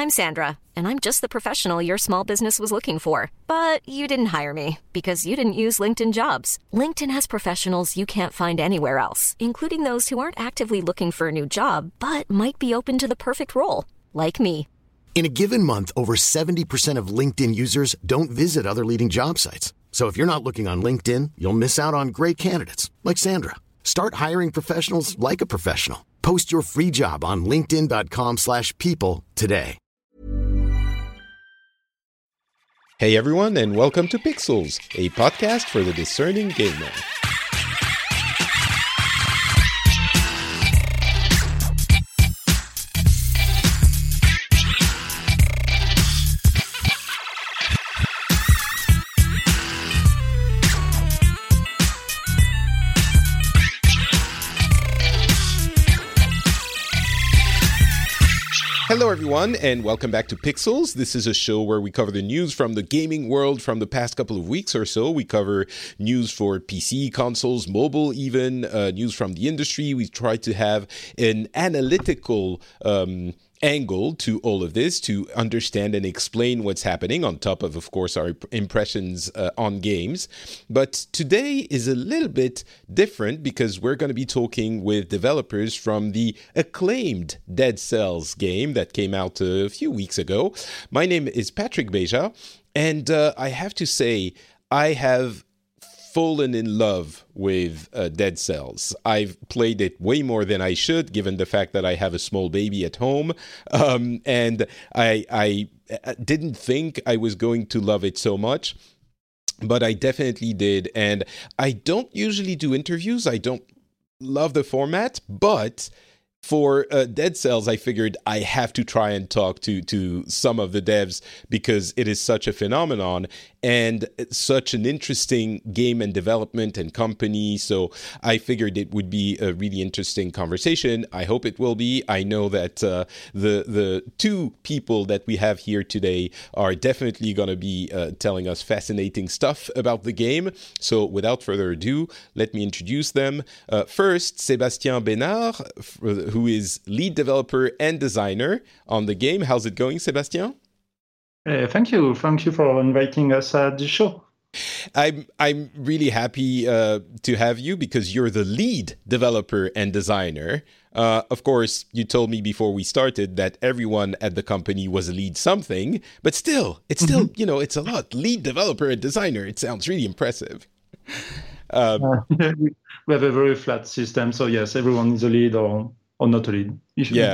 I'm Sandra, and I'm just the professional your small business was looking for. But you didn't hire me because you didn't use LinkedIn Jobs. LinkedIn has professionals you can't find anywhere else, including those who aren't actively looking for a new job, but might be open to the perfect role, like me. In a given month, over 70% of LinkedIn users don't visit other leading job sites. So if you're not looking on LinkedIn, you'll miss out on great candidates like Sandra. Start hiring professionals like a professional. Post your free job on linkedin.com/people today. Hey everyone, and welcome to Pixels, a podcast for the discerning gamer. Hello everyone, and welcome back to Pixels. This is a show where we cover the news from the gaming world from the past couple of weeks or so. We cover news for PC, consoles, mobile even, news from the industry. We try to have an analytical angle to all of this to understand and explain what's happening on top of course, our impressions on games. But today is a little bit different because we're going to be talking with developers from the acclaimed Dead Cells game that came out a few weeks ago. My name is Patrick Beja, and I have to say, I have fallen in love with Dead Cells. I've played it way more than I should, given the fact that I have a small baby at home, and I didn't think I was going to love it so much, but I definitely did. And I don't usually do interviews. I don't love the format, but for Dead Cells, I figured I have to try and talk to some of the devs because it is such a phenomenon and such an interesting game and development and company. So I figured it would be a really interesting conversation. I hope it will be. I know that the two people that we have here today are definitely going to be telling us fascinating stuff about the game. So without further ado, let me introduce them. First, Sébastien Bénard, who is lead developer and designer on the game. How's it going, Sébastien? Thank you. Thank you for inviting us at the show. I'm really happy to have you because you're the lead developer and designer. Of course, you told me before we started that everyone at the company was a lead something, but it's still, it's a lot. Lead developer and designer. It sounds really impressive. We have a very flat system. So yes, everyone is a lead or not a lead. Yeah.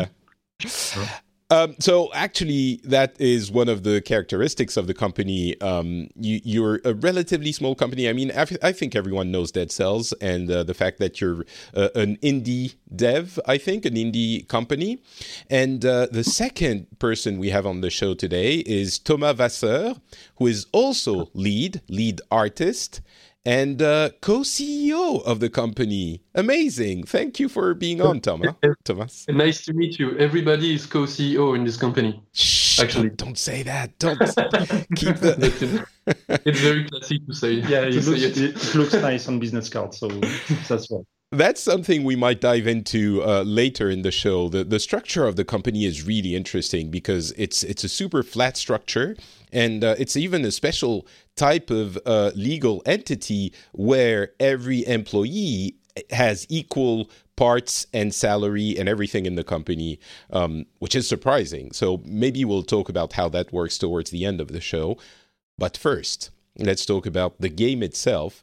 So actually, that is one of the characteristics of the company. You're a relatively small company. I mean, I think everyone knows Dead Cells and the fact that you're an indie dev, I think, an indie company. And the second person we have on the show today is Thomas Vasseur, who is also lead artist, and co-CEO of the company. Amazing. Thank you for being on, Thomas. Nice to meet you. Everybody is co-CEO in this company. Shh, actually. Don't say that. Don't keep the... It's very classy to say. Yeah, it looks nice on business cards, so that's right. That's something we might dive into later in the show. The structure of the company is really interesting because it's a super flat structure, and it's even a special type of legal entity where every employee has equal parts and salary and everything in the company, which is surprising. So maybe we'll talk about how that works towards the end of the show. But first, let's talk about the game itself.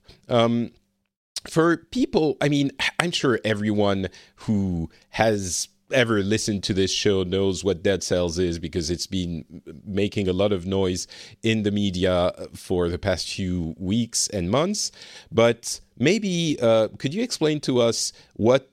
For people, I mean, I'm sure everyone who has ever listened to this show knows what Dead Cells is because it's been making a lot of noise in the media for the past few weeks and months. But maybe could you explain to us what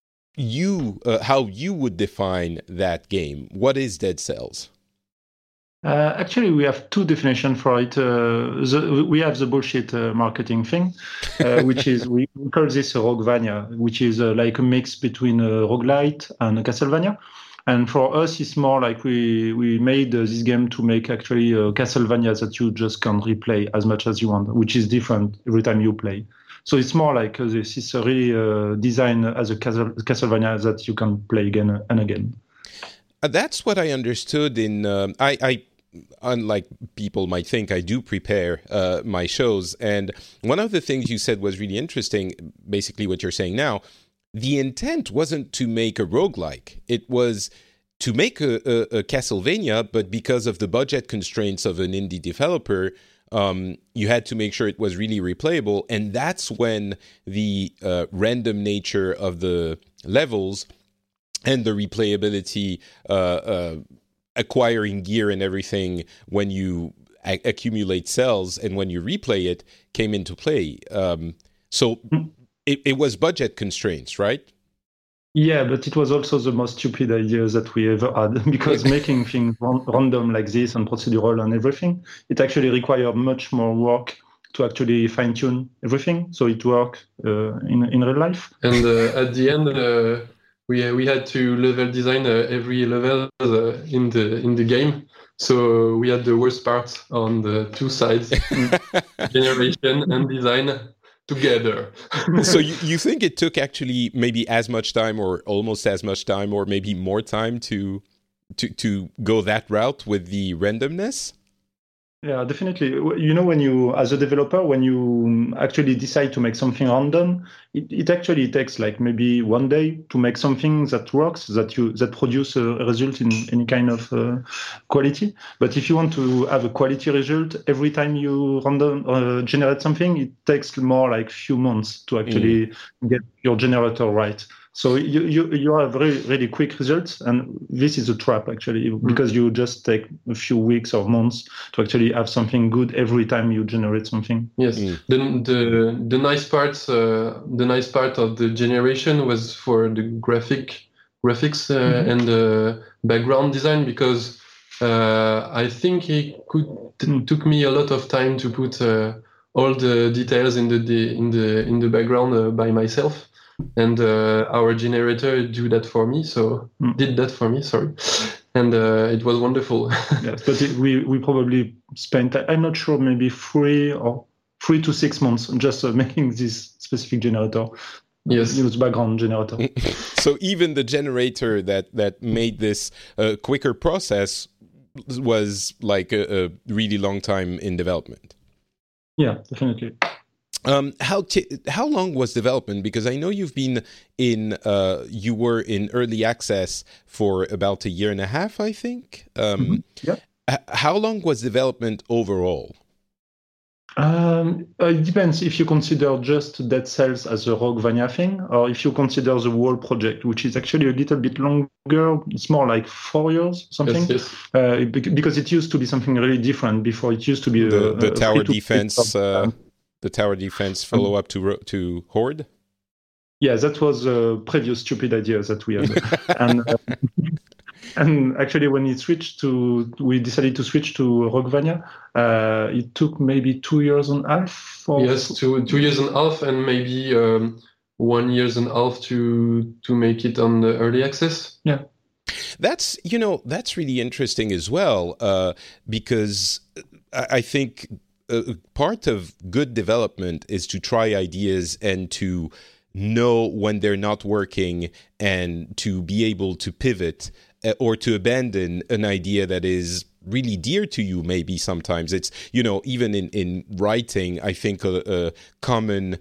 how you would define that game? What is Dead Cells? Actually, we have two definitions for it. We have the bullshit marketing thing, which is, we call this a Roguevania, which is like a mix between a roguelite and a Castlevania. And for us, it's more like we made this game to make actually a Castlevania that you just can replay as much as you want, which is different every time you play. So it's more like this is really designed as a Castlevania that you can play again and again. That's what I understood in I unlike people might think, I do prepare my shows, and one of the things you said was really interesting, basically what you're saying now. The intent wasn't to make a roguelike. It was to make a Castlevania, but because of the budget constraints of an indie developer, you had to make sure it was really replayable, and that's when the random nature of the levels and the replayability, acquiring gear and everything when you accumulate cells and when you replay it came into play. So it was budget constraints, right? Yeah, but it was also the most stupid idea that we ever had, because making things random like this and procedural and everything, it actually required much more work to actually fine-tune everything, so it worked in real life. And at the end, we had to level design every level in the game. So we had the worst part on the two sides, generation and design together. So you think it took actually maybe as much time or almost as much time or maybe more time to go that route with the randomness? Yeah, definitely. You know, when you, as a developer, when you actually decide to make something random, it actually takes like maybe 1 day to make something that works, that produce a result in any kind of quality. But if you want to have a quality result, every time you random generate something, it takes more like few months to actually get your generator right. So you have really quick results, and this is a trap actually, because you just take a few weeks or months to actually have something good every time you generate something. Yes, the nice part of the generation was for the graphics and the background design, because I think it took me a lot of time to put all the details in the background by myself. And our generator did that for me, sorry. And it was wonderful. Yes, but we probably spent, I'm not sure, maybe 3 to 6 months just making this specific generator. Yes, use background generator. So even the generator that made this quicker process was like a really long time in development. Yeah, definitely. How long was development? Because I know you've been you were in early access for about 1.5 years, I think. Yeah. How long was development overall? It depends if you consider just Dead Cells as a Roguevania thing, or if you consider the whole project, which is actually a little bit longer. It's more like 4 years, something. Yes. Because it used to be something really different before. It used to be the tower defense. The tower defense follow-up to Horde? Yeah, that was a previous stupid idea that we had. And actually, when we decided to switch to Roguevania, it took maybe 2.5 years. Yes, 2 years and a half, and maybe 1.5 years to make it on the early access. Yeah. That's really interesting as well, because I think part of good development is to try ideas and to know when they're not working and to be able to pivot or to abandon an idea that is really dear to you. Maybe sometimes it's, even in writing, I think a common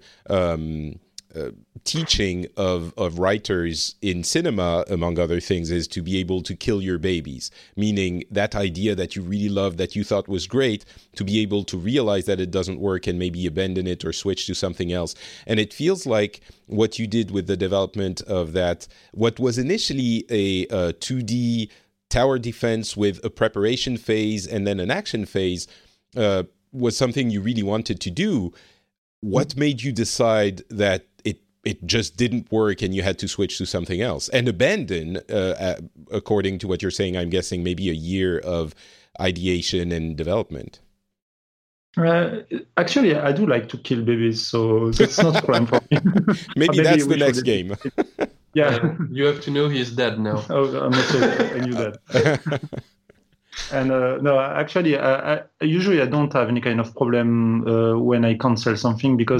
teaching of writers in cinema, among other things, is to be able to kill your babies, meaning that idea that you really loved, that you thought was great, to be able to realize that it doesn't work and maybe abandon it or switch to something else. And it feels like what you did with the development of that, what was initially a 2D tower defense with a preparation phase and then an action phase, was something you really wanted to do. What made you decide that it just didn't work and you had to switch to something else and abandon, according to what you're saying, I'm guessing maybe 1 year of ideation and development? Actually, I do like to kill babies, so that's not a crime for me. Maybe that's the next game. Yeah. You have to know he's dead now. Oh, I'm not sure I knew that. And no, actually, usually I don't have any kind of problem when I cancel something, because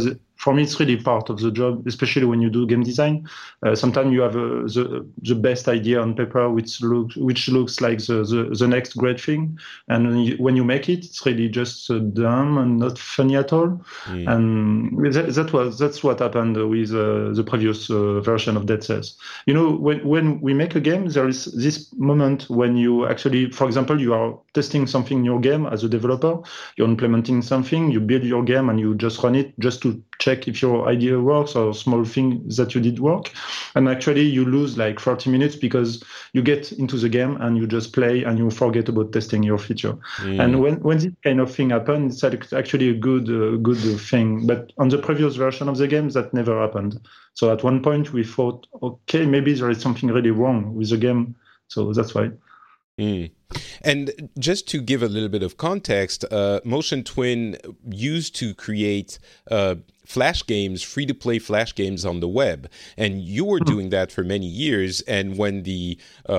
for me, it's really part of the job, especially when you do game design. Sometimes you have the best idea on paper, which looks like the next great thing, and when you make it, it's really just dumb and not funny at all. And that's what happened with the previous version of Dead Cells. When we make a game, there is this moment when you actually, for example, you are testing something in your game as a developer, you're implementing something, you build your game and you just run it just to check if your idea works or small thing that you did work. And actually you lose like 30 minutes because you get into the game and you just play and you forget about testing your feature. And when this kind of thing happens, it's actually a good thing. But on the previous version of the game, that never happened. So at one point we thought, okay, maybe there is something really wrong with the game. So that's why. And just to give a little bit of context, Motion Twin used to create flash games, free-to-play flash games on the web, and you were doing that for many years. And when the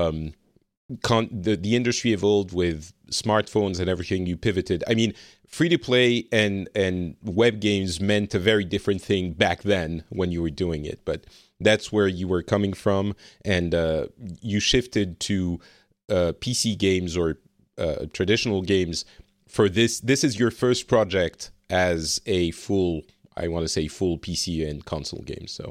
industry evolved with smartphones and everything, you pivoted. I mean, free-to-play and web games meant a very different thing back then when you were doing it, but that's where you were coming from, and you shifted to PC games or traditional games for this. This is your first project as a full PC and console game. So,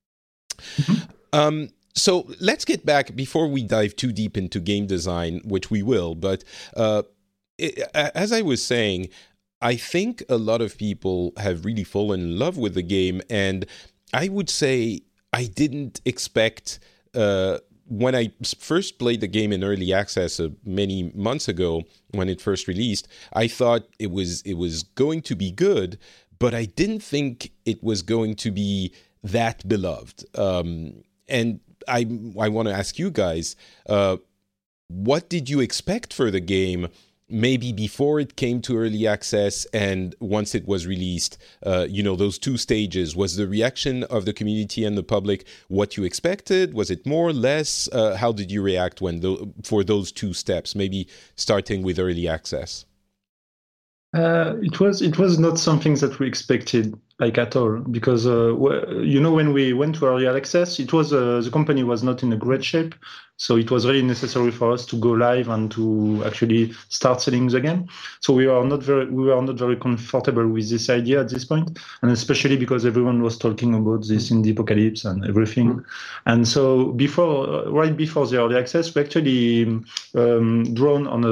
so let's get back before we dive too deep into game design, which we will. But as I was saying, I think a lot of people have really fallen in love with the game, and I would say I didn't expect. When I first played the game in early access many months ago, when it first released, I thought it was going to be good, but I didn't think it was going to be that beloved. And I want to ask you guys, what did you expect for the game? Maybe before it came to early access and once it was released, those two stages. Was the reaction of the community and the public what you expected? Was it more or less? How did you react for those two steps? Maybe starting with early access. It was not something that we expected like at all, because when we went to early access, it was the company was not in a great shape, so it was really necessary for us to go live and to actually start selling the game. So we were not very comfortable with this idea at this point, and especially because everyone was talking about this indie apocalypse and everything. And so right before the early access, we actually drawn on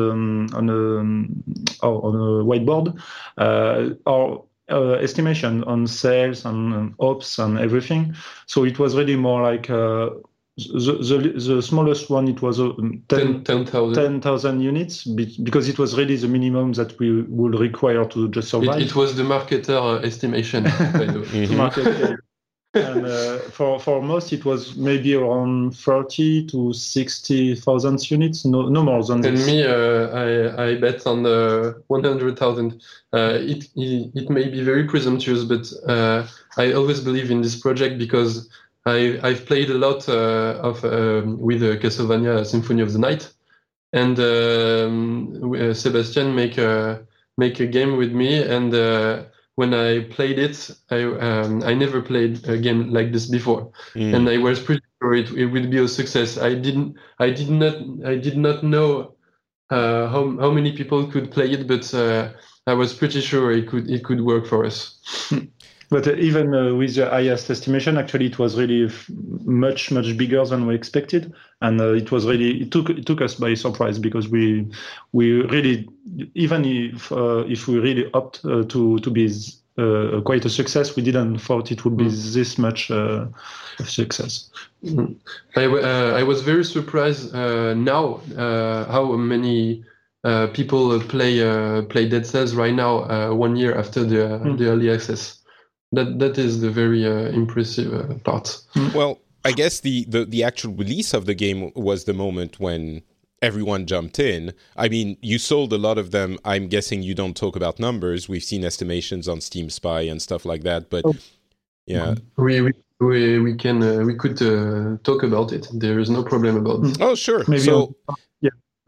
a whiteboard our estimation on sales and ops and everything. So it was really more like the smallest one. It was 10,000 units, because it was really the minimum that we would require to just survive. It was the marketer estimation. By the way. And for most, it was maybe around 30 to 60,000 units, no more than this. And me, I bet on 100,000. It may be very presumptuous, but I always believe in this project because I've played a lot with Castlevania Symphony of the Night, and Sebastian make a game with me, and when I played it, I never played a game like this before, and I was pretty sure it would be a success. I did not know how many people could play it, but I was pretty sure it could work for us. But even with the highest estimation, actually, it was really much bigger than we expected, and it took us by surprise, because we really, even if we really opt to be quite a success, we didn't thought it would be this much of success. I was very surprised now how many people play Dead Cells right now, 1 year after the early access. That is the very impressive part. Well, I guess the actual release of the game was the moment when everyone jumped in. I mean, you sold a lot of them. I'm guessing you don't talk about numbers. We've seen estimations on Steam Spy and stuff like that, but yeah. We could talk about it. There is no problem about it. Oh, sure. Maybe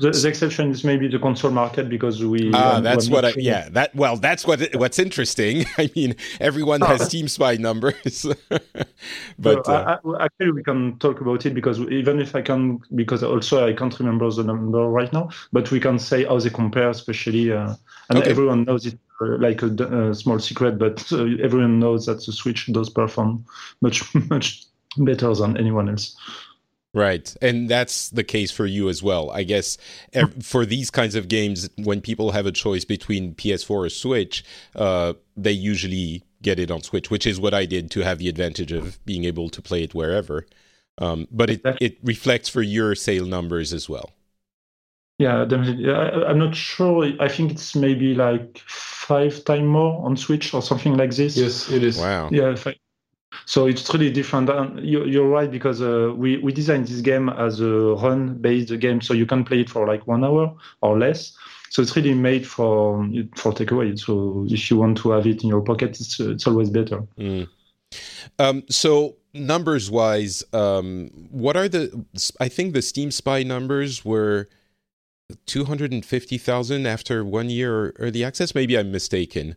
The exception is maybe the console market because we. That's what I. Yeah, that's what's interesting. I mean, everyone has Steam Spy numbers, but actually we can talk about it because even if I can, because also I can't remember the number right now, but we can say how they compare, especially, and everyone knows it. Like a small secret, but everyone knows that the Switch does perform much better than anyone else. Right. And that's the case for you as well. I guess for these kinds of games, when people have a choice between PS4 or Switch, they usually get it on Switch, which is what I did to have the advantage of being able to play it wherever. But it reflects for your sale numbers as well. Yeah, definitely. I'm not sure. I think it's maybe like 5 times more on Switch or something like this. Yes, it is. Wow. Yeah. So it's really different. You're right, because we designed this game as a run-based game, so you can play it for like 1 hour or less. So it's really made for takeaway. So if you want to have it in your pocket, it's always better. So numbers-wise, what are I think the Steam Spy numbers were 250,000 after 1 year early access. Maybe I'm mistaken.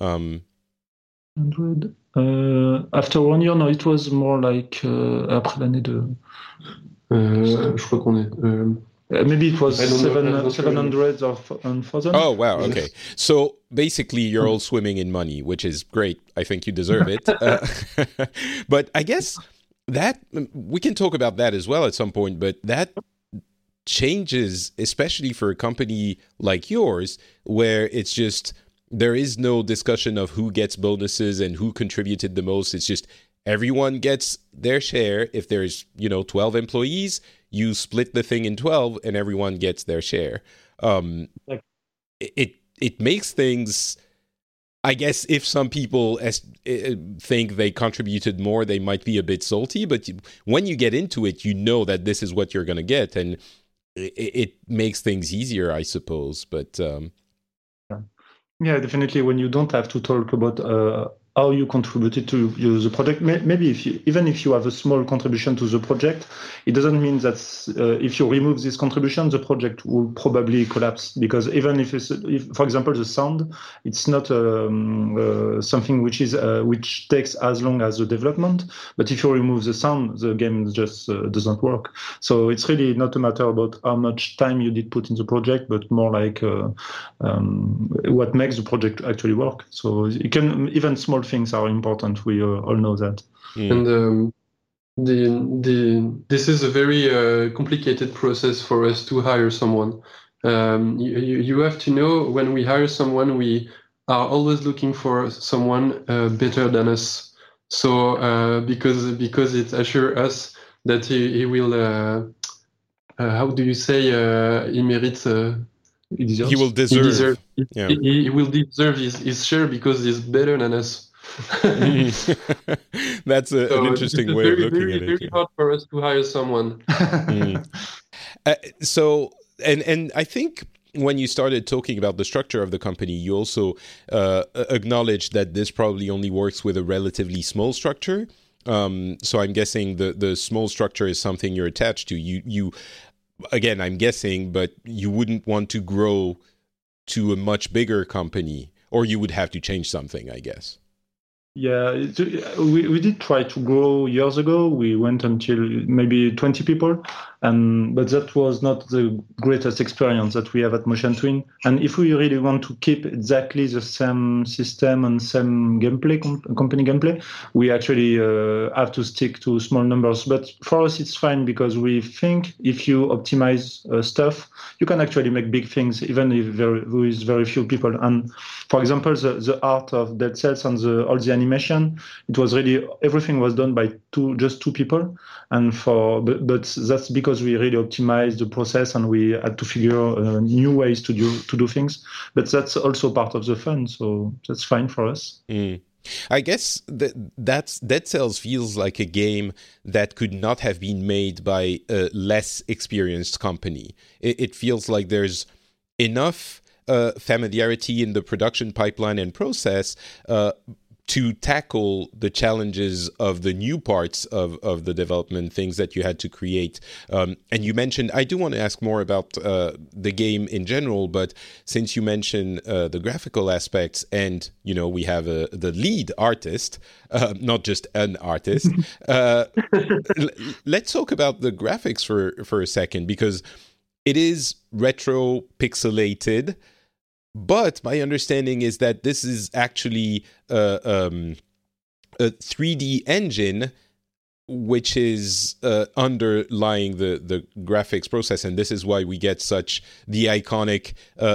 100 after 1 year, no, it was more like après l'année de. Je crois qu'on est. Maybe it was 700 or 1,000. Oh wow! Okay, so basically you're all swimming in money, which is great. I think you deserve it. But I guess that we can talk about that as well at some point. But that changes, especially for a company like yours, where it's just there is no discussion of who gets bonuses and who contributed the most. It's just everyone gets their share. If there's 12 employees, you split the thing in 12 and everyone gets their share. It makes things, I guess, if some people think they contributed more, they might be a bit salty, but when you get into it, you know that this is what you're going to get, and it makes things easier, I suppose. But yeah, definitely. When you don't have to talk about how you contributed to the project, maybe even if you have a small contribution to the project, it doesn't mean that if you remove this contribution, the project will probably collapse. Because even if for example, the sound, it's not something which takes as long as the development. But if you remove the sound, the game just doesn't work. So it's really not a matter about how much time you did put in the project, but more like what makes the project actually work. So you can even small things are important. We all know that. And this is a very complicated process for us to hire someone. You have to know, when we hire someone, we are always looking for someone better than us. So because it assures us that he will. How do you say? He merits. He will deserve. He will deserve his share because he's better than us. That's an interesting way of looking at it. It's very hard for us to hire someone. So, and I think when you started talking about the structure of the company, you also acknowledged that this probably only works with a relatively small structure. So I'm guessing the small structure is something you're attached to. You again, I'm guessing, but you wouldn't want to grow to a much bigger company, or you would have to change something, I guess. Yeah, we did try to grow years ago. We went until maybe 20 people, but that was not the greatest experience that we have at Motion Twin. And if we really want to keep exactly the same system and same gameplay, company gameplay, we actually have to stick to small numbers. But for us, it's fine, because we think if you optimize stuff, you can actually make big things, even if with very few people. And for example, the art of Dead Cells and all the animation, it was really, everything was done by just two people. And but that's because we really optimized the process and we had to figure new ways to do things. But that's also part of the fun, so that's fine for us. I guess that's Dead Cells feels like a game that could not have been made by a less experienced company. It feels like there's enough familiarity in the production pipeline and process to tackle the challenges of the new parts of the development, things that you had to create. And you mentioned, I do want to ask more about the game in general, but since you mentioned the graphical aspects, and, you know, we have the lead artist, not just an artist, let's talk about the graphics for a second, because it is retro pixelated. But my understanding is that this is actually a 3D engine which is underlying the graphics process, and this is why we get such the iconic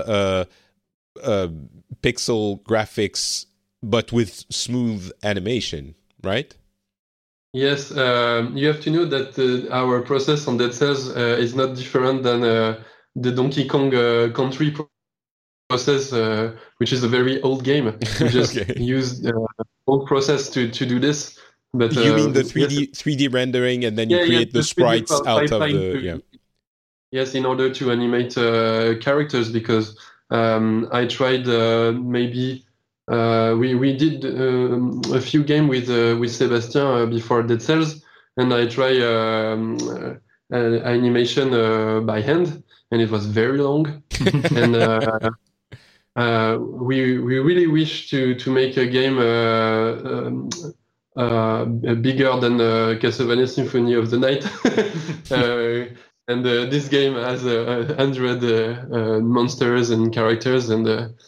pixel graphics, but with smooth animation, right? Yes, you have to know that our process on Dead Cells is not different than the Donkey Kong Country process, which is a very old game. We just used old process to do this. But you mean the 3D rendering, and then you create the sprites out of the Yes, in order to animate characters, because I tried maybe we did a few games with Sébastien before Dead Cells, and I tried animation by hand, and it was very long. And we really wish to make a game bigger than Castlevania Symphony of the Night. And this game has 100 monsters and characters, and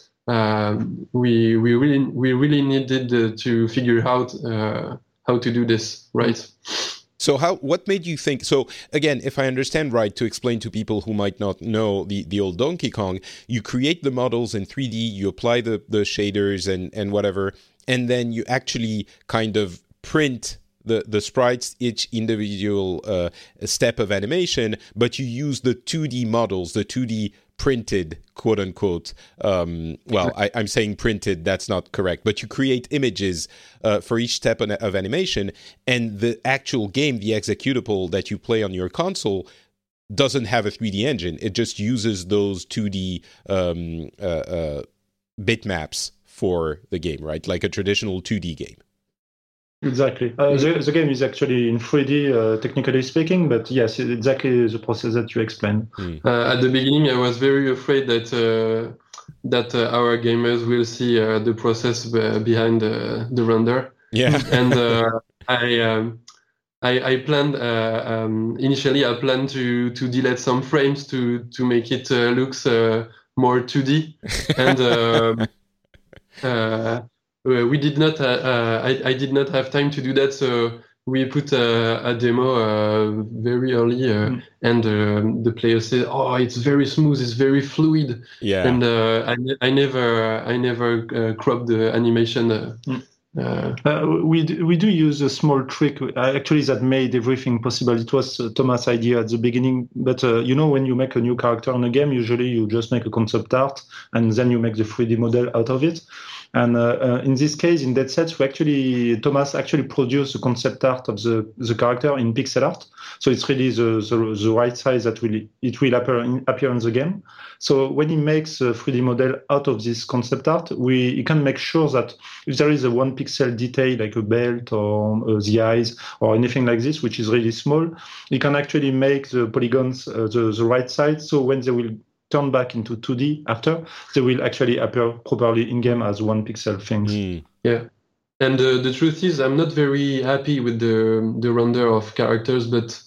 we really needed to figure out how to do this right. So what made you think, so again, if I understand right, to explain to people who might not know the old Donkey Kong, you create the models in 3D, you apply the shaders and whatever, and then you actually kind of print the sprites, each individual step of animation, but you use the 2D models, the 2D printed, quote unquote. I'm saying printed, that's not correct, but you create images for each step of animation, and the actual game, the executable that you play on your console, doesn't have a 3D engine. It just uses those 2D bitmaps for the game, right? Like a traditional 2D game. Exactly. The game is actually in 3D, technically speaking, but yes, exactly the process that you explained. At the beginning, I was very afraid that our gamers will see the process behind the render. Yeah. And I planned initially. I planned to delete some frames to make it looks more 2D, and. We did not. I did not have time to do that, so we put a demo very early, and the player said, "Oh, it's very smooth. It's very fluid." Yeah. And I never cropped the animation. We do use a small trick actually that made everything possible. It was Thomas' idea at the beginning, but when you make a new character in a game, usually you just make a concept art and then you make the 3D model out of it. And in this case, in Dead Cells, Thomas actually produced the concept art of the character in pixel art. So it's really the right size that it will appear in the game. So when he makes a 3D model out of this concept art, he can make sure that if there is a 1 pixel detail like a belt or the eyes or anything like this, which is really small, he can actually make the polygons the right size. So when they will turn back into 2D after, they will actually appear properly in-game as 1 pixel things. Yeah. And the truth is, I'm not very happy with the render of characters, but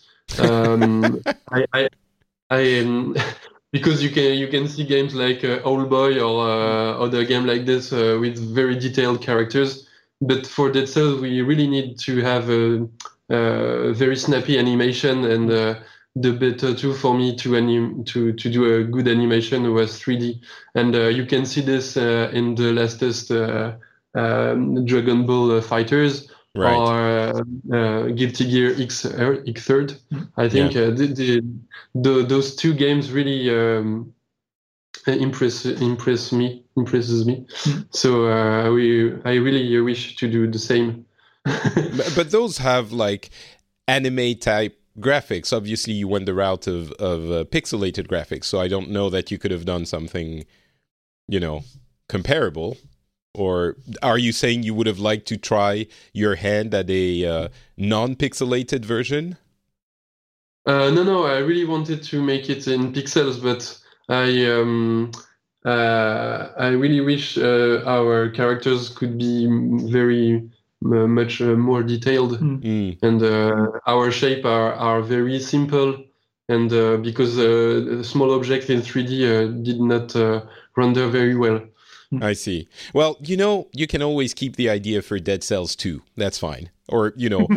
I because you can see games like Old Boy or other game like this with very detailed characters, but for Dead Cells we really need to have a very snappy animation, and the better tool for me to do a good animation was 3D, and you can see this in the latest Dragon Ball Fighters, right, or Guilty Gear Xrd. I think those two games really impresses me. So I really wish to do the same. but those have like anime type graphics. Obviously, you went the route of pixelated graphics, so I don't know that you could have done something, comparable. Or are you saying you would have liked to try your hand at a non-pixelated version? No, I really wanted to make it in pixels, but I really wish our characters could be very much more detailed, and our shape are very simple, and because small objects in 3D did not render very well. I see. Well, you can always keep the idea for Dead Cells 2. That's fine. Or,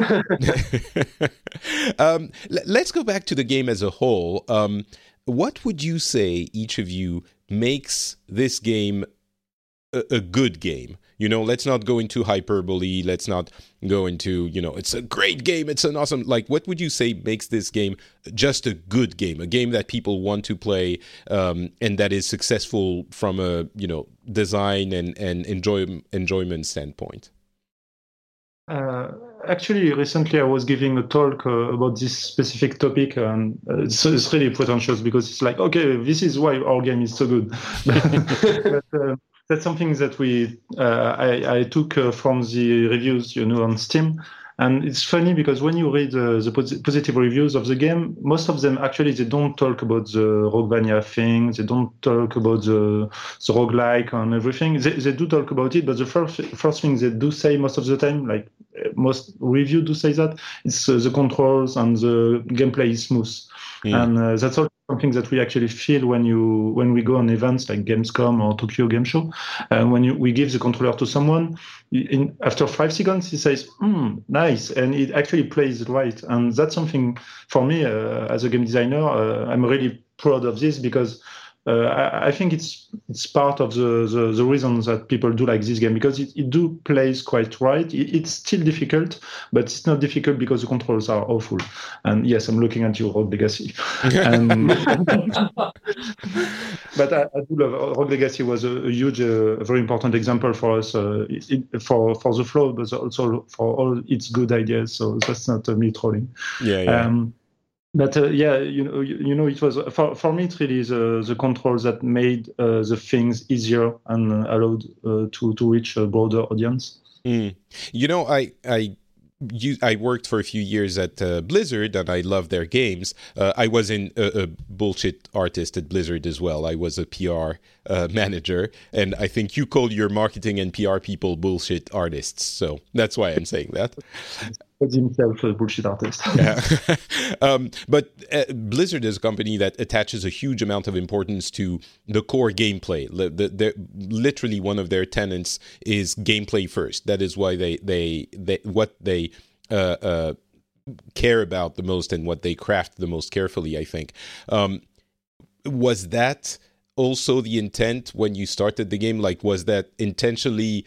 let's go back to the game as a whole. What would you say, each of you, makes this game a good game? Let's not go into hyperbole. Let's not go into, it's a great game. It's an awesome, what would you say makes this game just a good game? A game that people want to play, and that is successful from a, design and enjoyment standpoint? Actually, recently I was giving a talk about this specific topic, and it's really pretentious because it's like, okay, this is why our game is so good. But, that's something that I took from the reviews, on Steam. And it's funny because when you read the positive reviews of the game, most of them actually, they don't talk about the Roguevania thing. They don't talk about the roguelike and everything. They do talk about it, but the first thing they do say most of the time, like most reviews do say that, it's the controls and the gameplay is smooth. And that's also something that we actually feel when we go on events like Gamescom or Tokyo Game Show. When we give the controller to someone, after 5 seconds he says, nice, and it actually plays right. And that's something for me as a game designer. I'm really proud of this because I think it's part of the reasons that people do like this game, because it do plays quite right. It's still difficult, but it's not difficult because the controls are awful. And yes, I'm looking at you, Rogue Legacy. But I do love Rogue Legacy. Was a huge, very important example for us for the flow, but also for all its good ideas. So that's not me trolling. Yeah. But it was for me. It really is the controls that made the things easier and allowed to reach a broader audience. I worked for a few years at Blizzard, and I love their games. I was a bullshit artist at Blizzard as well. I was a PR manager, and I think you call your marketing and PR people bullshit artists. So that's why I'm saying that. Himself a bullshit artist. Yeah. But Blizzard is a company that attaches a huge amount of importance to the core gameplay. Literally, one of their tenets is gameplay first. That is why they what they care about the most and what they craft the most carefully, I think. Was that also the intent when you started the game? Was that intentionally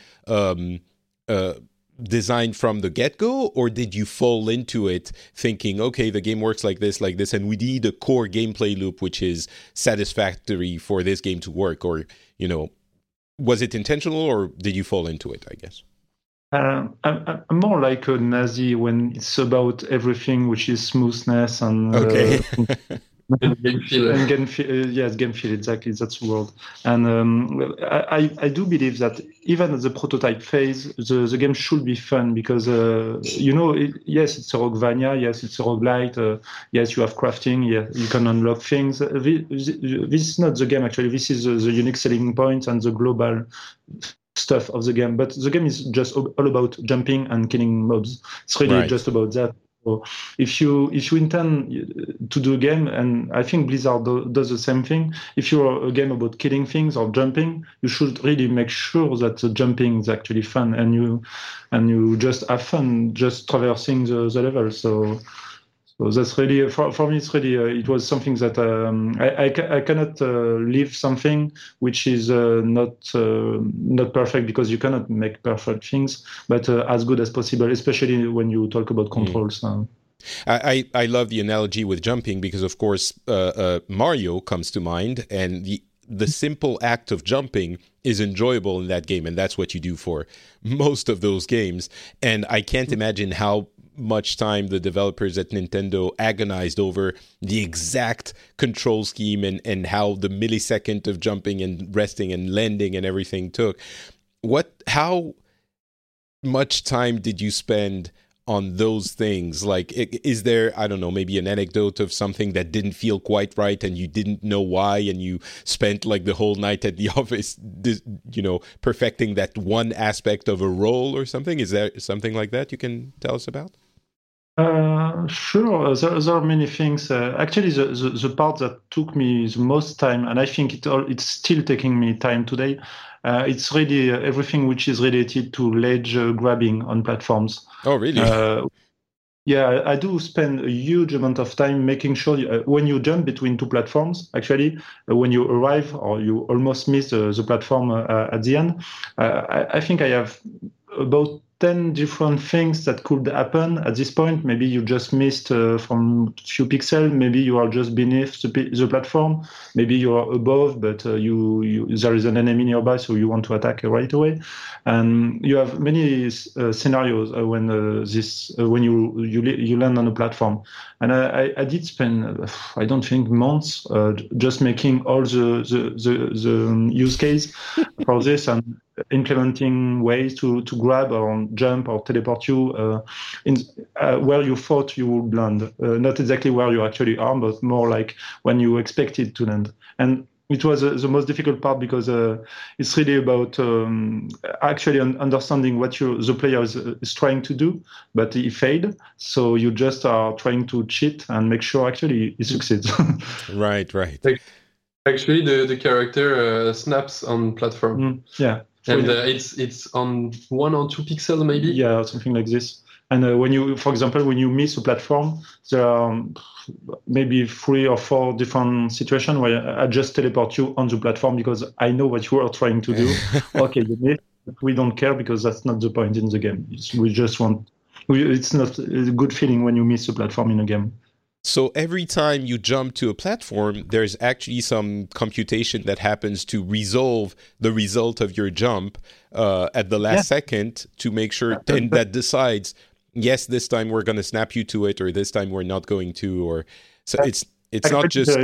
designed from the get-go, or did you fall into it thinking, okay, the game works like this, and we need a core gameplay loop which is satisfactory for this game to work? Or, was it intentional, or did you fall into it, I guess? I'm more like a Nazi when it's about everything which is smoothness and okay. Game feel. Yes, game feel, exactly. That's the word. And I do believe that even at the prototype phase, the game should be fun because, yes, it's a Roguevania, yes, it's a roguelite, yes, you have crafting, yes, you can unlock things. This is not the game, actually. This is the unique selling point and the global stuff of the game. But the game is just all about jumping and killing mobs. It's really just about that. So if you intend to do a game, and I think Blizzard does the same thing, if you're a game about killing things or jumping, you should really make sure that the jumping is actually fun and you just have fun just traversing the level. So that's really, for me, it's really, it was something that I cannot leave something which is not perfect, because you cannot make perfect things, but as good as possible, especially when you talk about controls. I love the analogy with jumping because, of course, Mario comes to mind, and the simple act of jumping is enjoyable in that game, and that's what you do for most of those games. And I can't imagine how much time the developers at Nintendo agonized over the exact control scheme and how the millisecond of jumping and resting and landing and everything took. how much time did you spend on those things? Like, is there, I don't know, maybe an anecdote of something that didn't feel quite right and you didn't know why, and you spent like the whole night at the office, perfecting that one aspect of a role or something? Is there something like that you can tell us about? Sure. There are many things. Actually, the part that took me the most time, and I think it's still taking me time today, it's really everything which is related to ledge grabbing on platforms. Oh, really? Yeah, I do spend a huge amount of time making sure when you jump between two platforms, actually, when you arrive or you almost miss the platform at the end, I think I have about 10 different things that could happen at this point. Maybe you just missed from a few pixels. Maybe you are just beneath the platform. Maybe you are above, but there is an enemy nearby, so you want to attack right away. And you have many scenarios when you land on a platform. And I did spend, I don't think, months just making all the use case for this and implementing ways to grab or jump or teleport you where you thought you would land. Not exactly where you actually are, but more like when you expected to land. And it was the most difficult part because it's really about actually understanding what the player is trying to do, but he failed. So you just are trying to cheat and make sure actually he succeeds. Right. Actually, the character snaps on platform. Yeah. And it's on 1 or 2 pixels, maybe? Yeah, something like this. And when you, for example, when you miss a platform, there are maybe 3 or 4 different situations where I just teleport you on the platform because I know what you are trying to do. Okay, you missed, but we don't care because that's not the point in the game. We just want. It's not a good feeling when you miss a platform in a game. So every time you jump to a platform, there's actually some computation that happens to resolve the result of your jump at the last second to make sure, and that decides, yes, this time we're going to snap you to it, or this time we're not going to, or so it's not just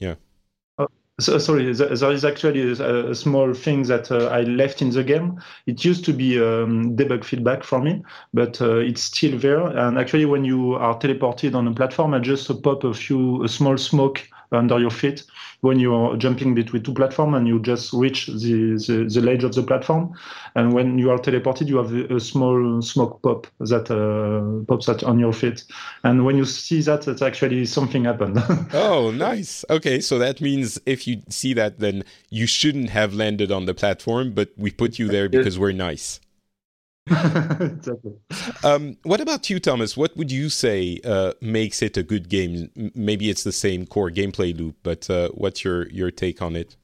Sorry, there is actually a small thing that I left in the game. It used to be debug feedback for me, but it's still there. And actually, when you are teleported on a platform, I just pop a small smoke under your feet when you are jumping between two platforms and you just reach the ledge of the platform. And when you are teleported, you have a small smoke pop that pops out on your feet. And when you see that, it's actually something happened. Oh, nice. Okay, so that means if you see that, then you shouldn't have landed on the platform, but we put you there because we're nice. Exactly. What about you, Thomas? What would you say makes it a good game? Maybe it's the same core gameplay loop, but what's your take on it?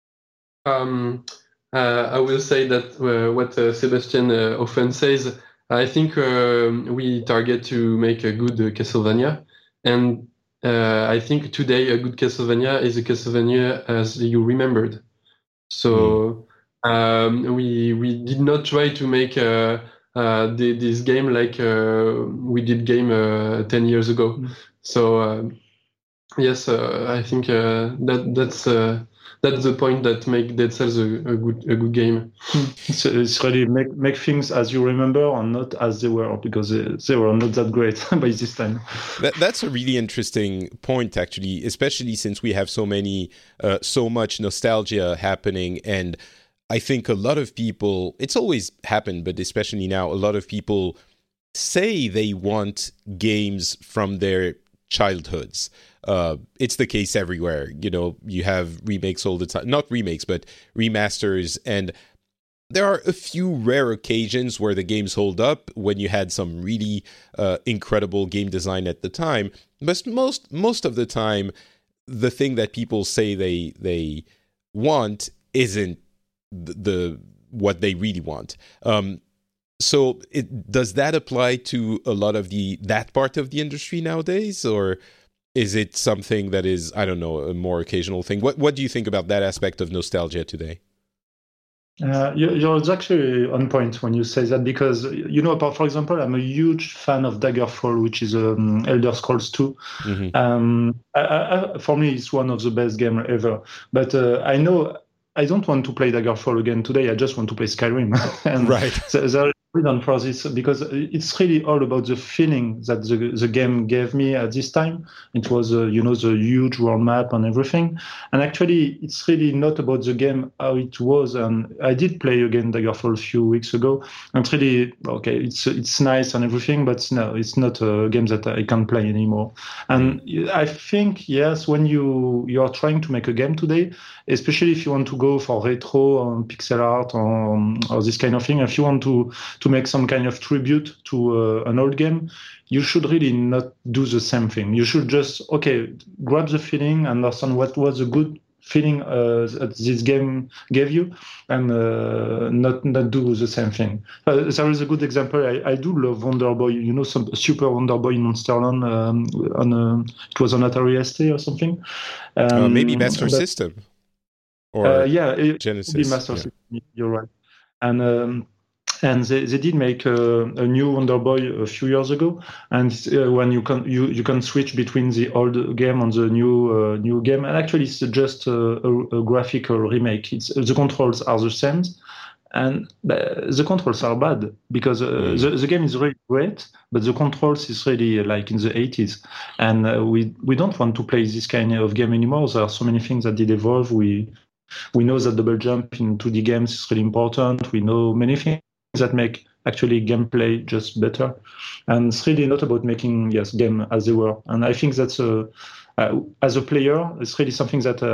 I will say that what Sebastian often says, I think we target to make a good Castlevania, and I think today a good Castlevania is a Castlevania as you remembered. So we did not try to make this game like we did game 10 years ago. So yes, I think that's the point that make Dead Cells a good game. It's really make things as you remember and not as they were, because they were not that great by this time. That's a really interesting point, actually, especially since we have so much nostalgia happening. And I think a lot of people, it's always happened, but especially now, a lot of people say they want games from their childhoods. It's the case everywhere. You know, you have remakes all the time. Not remakes, but remasters. And there are a few rare occasions where the games hold up when you had some really incredible game design at the time. But most of the time, the thing that people say they want isn't what they really want. So does that apply to a lot of that part of the industry nowadays, or is it something that is, I don't know, a more occasional thing? What do you think about that aspect of nostalgia today? You're actually on point when you say that, because, for example, I'm a huge fan of Daggerfall, which is Elder Scrolls 2. Mm-hmm. For me, it's one of the best games ever. But I know I don't want to play Daggerfall again today. I just want to play Skyrim. And Right. There is reason for this, because it's really all about the feeling that the game gave me at this time. It was, the huge world map and everything. And actually, it's really not about the game, how it was. And I did play again Daggerfall a few weeks ago. And it's really, okay, it's nice and everything, but no, it's not a game that I can play anymore. And I think, yes, when you are trying to make a game today, especially if you want to go for retro or pixel art or this kind of thing, if you want to make some kind of tribute to an old game, you should really not do the same thing. You should just, grab the feeling, understand what was a good feeling that this game gave you, and not do the same thing. There is a good example. I do love Wonder Boy. Some Super Wonder Boy in Monsterland. It was on Atari ST or something. Maybe Master System. Or Genesis. Master System. You're right. And they did make a new Wonder Boy a few years ago, and when you can switch between the old game and the new game, and actually it's just a graphical remake. The controls are the same, and the controls are bad because the game is really great, but the controls is really like in the 80s, and we don't want to play this kind of game anymore. There are so many things that did evolve. We know that double jump in 2D games is really important. We know many things that make actually gameplay just better, and it's really not about making game as they were. And I think that's as a player, it's really something that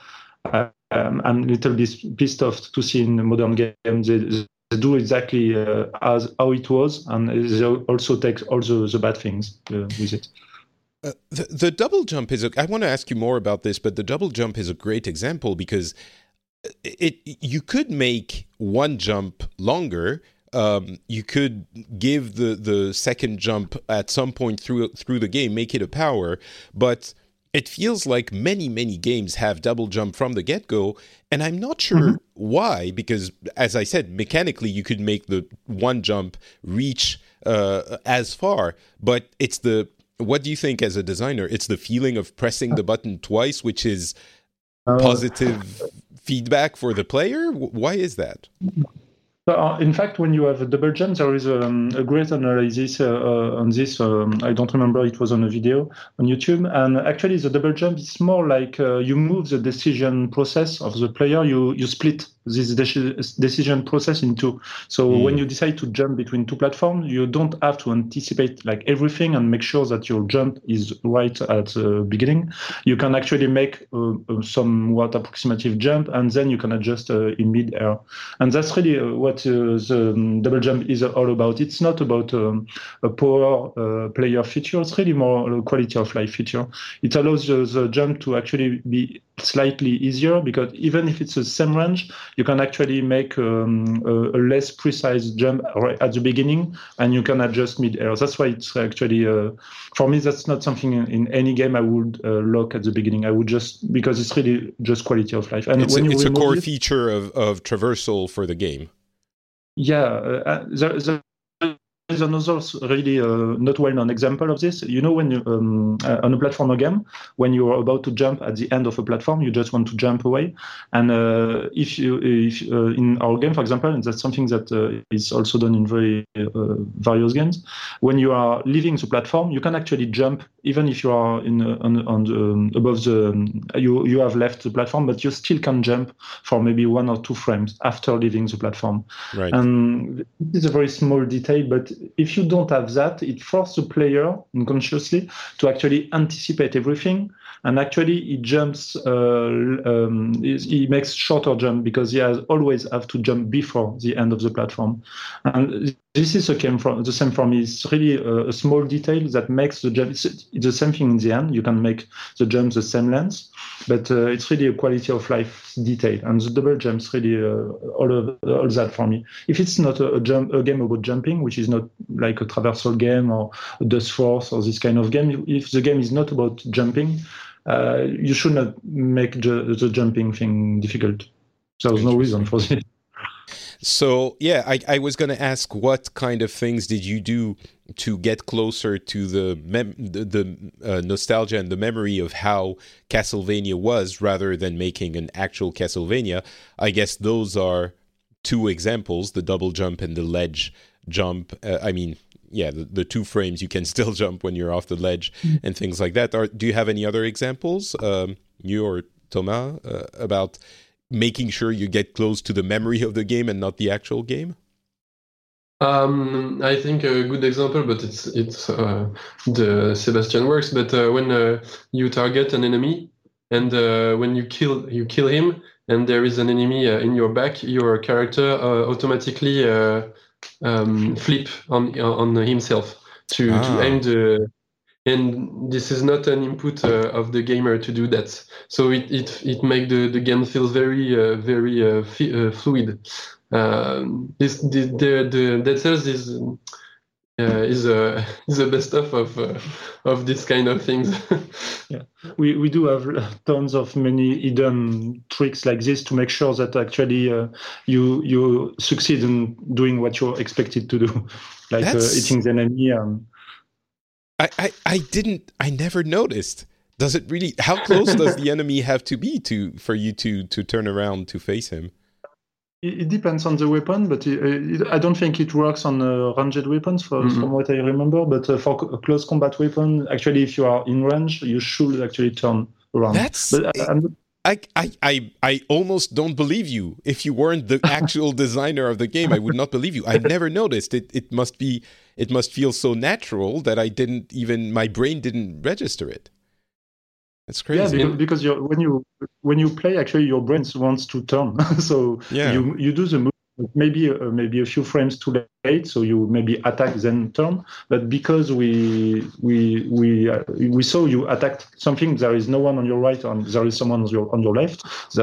I'm a little bit pissed off to see in modern games. They do exactly as how it was, and they also take all the bad things with it. The double jump I want to ask you more about this, but the double jump is a great example because you could make one jump longer. You could give the second jump at some point through the game, make it a power, but it feels like many games have double jump from the get-go, and I'm not sure why, because as I said, mechanically you could make the one jump reach as far, but what do you think as a designer? It's the feeling of pressing the button twice, which is positive feedback for the player? Why is that? So, in fact, when you have a double jump, there is a great analysis on this. I don't remember, it was on a video on YouTube. And actually, the double jump is more like you move the decision process of the player. You split this decision process in two. So when you decide to jump between two platforms, you don't have to anticipate like everything and make sure that your jump is right at the beginning. You can actually make a somewhat approximative jump, and then you can adjust in mid-air. And that's really what the double jump is all about. It's not about a power player feature. It's really more a quality of life feature. It allows the jump to actually be slightly easier, because even if it's the same range, you can actually make a less precise jump at the beginning, and you can adjust mid-air. That's why it's actually, for me, that's not something in any game I would lock at the beginning. I would just, because it's really just quality of life. And it's a core feature of traversal for the game. Yeah, there's another really not well-known example of this. When you, on a platformer game, when you are about to jump at the end of a platform, you just want to jump away. And if in our game, for example, and that's something that is also done in very various games, when you are leaving the platform, you can actually jump even if you are above the you have left the platform, but you still can jump for maybe 1 or 2 frames after leaving the platform. Right. And this is a very small detail, but if you don't have that, it forces the player unconsciously to actually anticipate everything, and actually he jumps. He makes shorter jump because he always have to jump before the end of the platform. And this is the same for me. It's really a small detail that makes the jump. It's the same thing in the end. You can make the jump the same length, but it's really a quality of life detail. And the double jumps really all that for me. If it's not a game about jumping, which is not like a traversal game or a Dust Force or this kind of game, if the game is not about jumping, you should not make the jumping thing difficult. There's no reason for this. So, yeah, I was going to ask, what kind of things did you do to get closer to the nostalgia and the memory of how Castlevania was, rather than making an actual Castlevania? I guess those are two examples, the double jump and the ledge jump. The two frames, you can still jump when you're off the ledge and things like that. Do you have any other examples, you or Thomas, about making sure you get close to the memory of the game and not the actual game? I think a good example, but it's the Sebastian works. But when you target an enemy, and when you kill him, and there is an enemy in your back, your character automatically flip on himself to aim the. And this is not an input of the gamer to do that. So it makes the game feel very fluid. The Dead Cells is the best stuff of this kind of things. Yeah, we do have tons of many hidden tricks like this to make sure that actually you succeed in doing what you're expected to do, like hitting the enemy. I never noticed. Does it really? How close does the enemy have to be for you to turn around to face him? It depends on the weapon, but I don't think it works on ranged weapons, from what I remember. But for a close combat weapon, actually, if you are in range, you should actually turn around. I almost don't believe you. If you weren't the actual designer of the game, I would not believe you. I never noticed it. It must feel so natural that my brain didn't register it. That's crazy. Yeah, because when you play, actually your brain wants to turn. So you do the move maybe a few frames too late. So you maybe attack then turn. But because we saw you attacked something, there is no one on your right and there is someone on your left.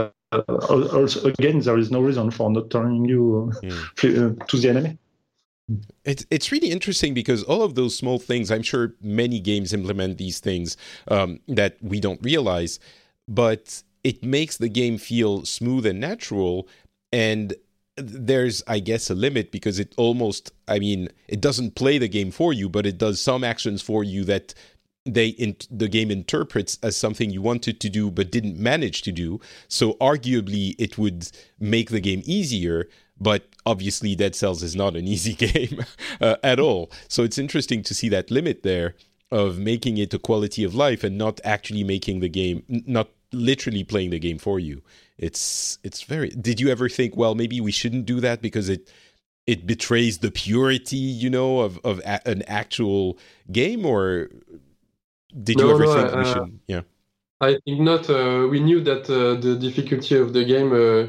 Also, again, there is no reason for not turning you to the enemy. It's really interesting because all of those small things, I'm sure many games implement these things that we don't realize, but it makes the game feel smooth and natural. And there's, I guess, a limit because it doesn't play the game for you, but it does some actions for you that the game interprets as something you wanted to do but didn't manage to do. So arguably, it would make the game easier. But obviously, Dead Cells is not an easy game at all. So it's interesting to see that limit there of making it a quality of life and not actually making the game, not literally playing the game for you. It's very. Did you ever think, well, maybe we shouldn't do that because it betrays the purity, of an actual game? Or did you ever think we should? Yeah, I think not. We knew that the difficulty of the game.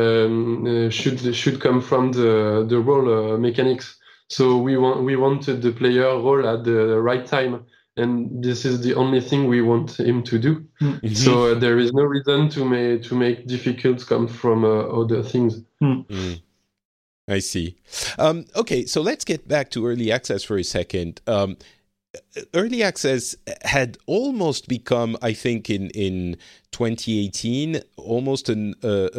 Should come from the roll mechanics. So we wanted the player roll at the right time, and this is the only thing we want him to do. Mm-hmm. So there is no reason to make difficult come from other things. Mm. I see. Okay, so let's get back to early access for a second. Early access had almost become, I think, in 2018, almost an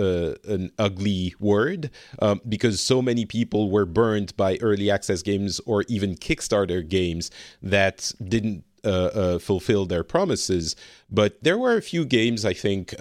ugly word because so many people were burned by early access games or even Kickstarter games that didn't fulfill their promises. But there were a few games, I think,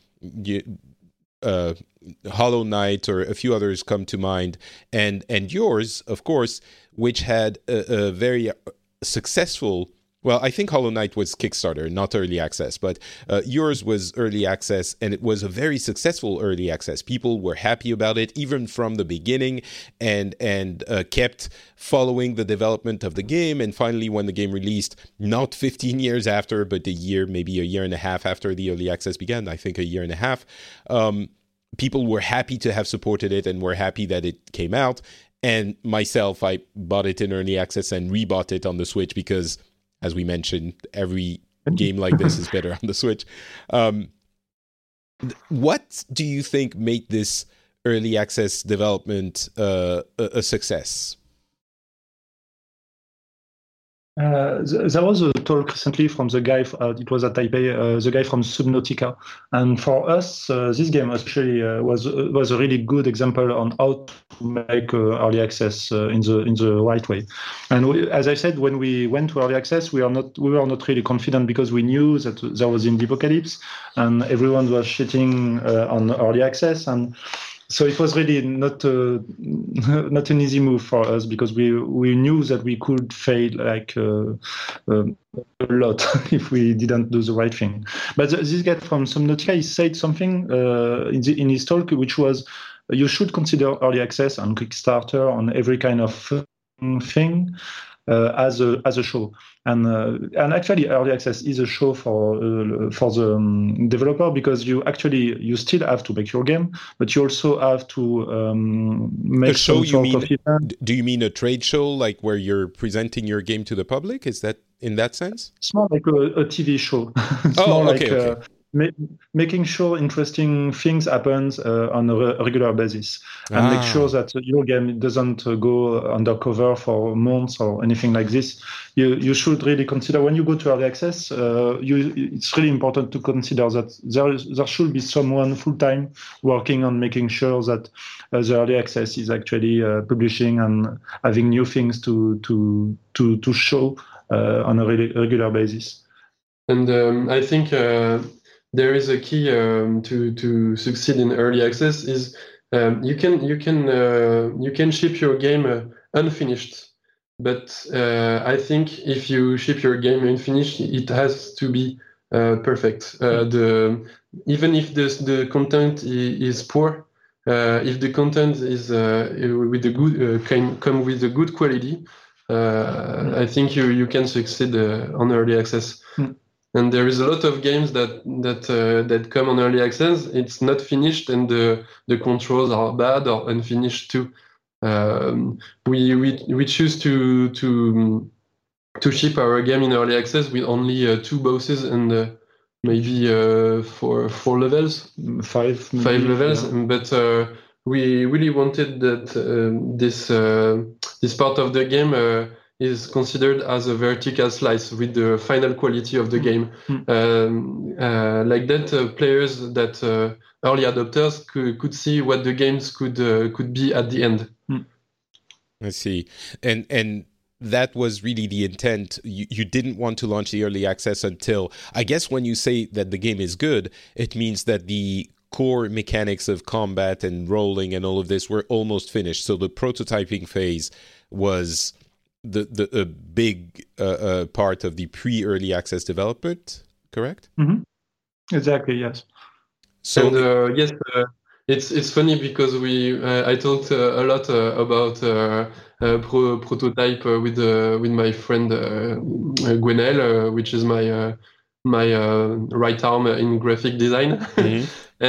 Hollow Knight or a few others come to mind, and yours, of course, which had a very successful. Well, I think Hollow Knight was Kickstarter, not early access, but yours was early access, and it was a very successful early access. People were happy about it, even from the beginning, and kept following the development of the game. And finally, when the game released, not 15 years after, but maybe a year and a half after the early access began, I think a year and a half, people were happy to have supported it and were happy that it came out. And myself, I bought it in early access and rebought it on the Switch because, as we mentioned, every game like this is better on the Switch. What do you think made this early access development a success? There was a talk recently from the guy, it was at Taipei, the guy from Subnautica. And for us, this game actually was a really good example on how to make early access in the right way. And as I said, when we went to early access, we were not really confident because we knew that there was Indie Apocalypse and everyone was shitting on early access. And so it was really not an easy move for us because we knew that we could fail like a lot if we didn't do the right thing. But this guy from Subnautica, he said something in his talk, which was you should consider early access and Kickstarter on every kind of thing as a show. And actually, early access is a show for the developer because you still have to make your game, but you also have to make a show. Some sort of event. Do you mean a trade show, like where you're presenting your game to the public? Is that in that sense? It's more like a TV show. It's more okay. Making sure interesting things happens on a regular basis and make sure that your game doesn't go undercover for months or anything like this. You should really consider when you go to early access, it's really important to consider that there should be someone full-time working on making sure that the early access is actually publishing and having new things to show on a regular basis. And I think there is a key to succeed in early access is you can ship your game unfinished, but I think if you ship your game unfinished, it has to be perfect. Even if the content is poor, if the content is with the good come with a good quality, I think you can succeed on early access. And there is a lot of games that come on early access. It's not finished, and the controls are bad or unfinished too. We choose to ship our game in early access with only 2 bosses and maybe 4 levels, 5 levels. Yeah. But we really wanted that this part of the game is considered as a vertical slice with the final quality of the game. Like that, players that early adopters could see what the games could be at the end. I see. And that was really the intent. You didn't want to launch the early access until, I guess when you say that the game is good, it means that the core mechanics of combat and rolling and all of this were almost finished. So the prototyping phase was the big part of the pre-early access development, correct? Mm-hmm. Exactly, yes. So and yes, it's funny because I talked a lot about prototype with my friend Gwenaël, which is my right arm in graphic design. Mm-hmm.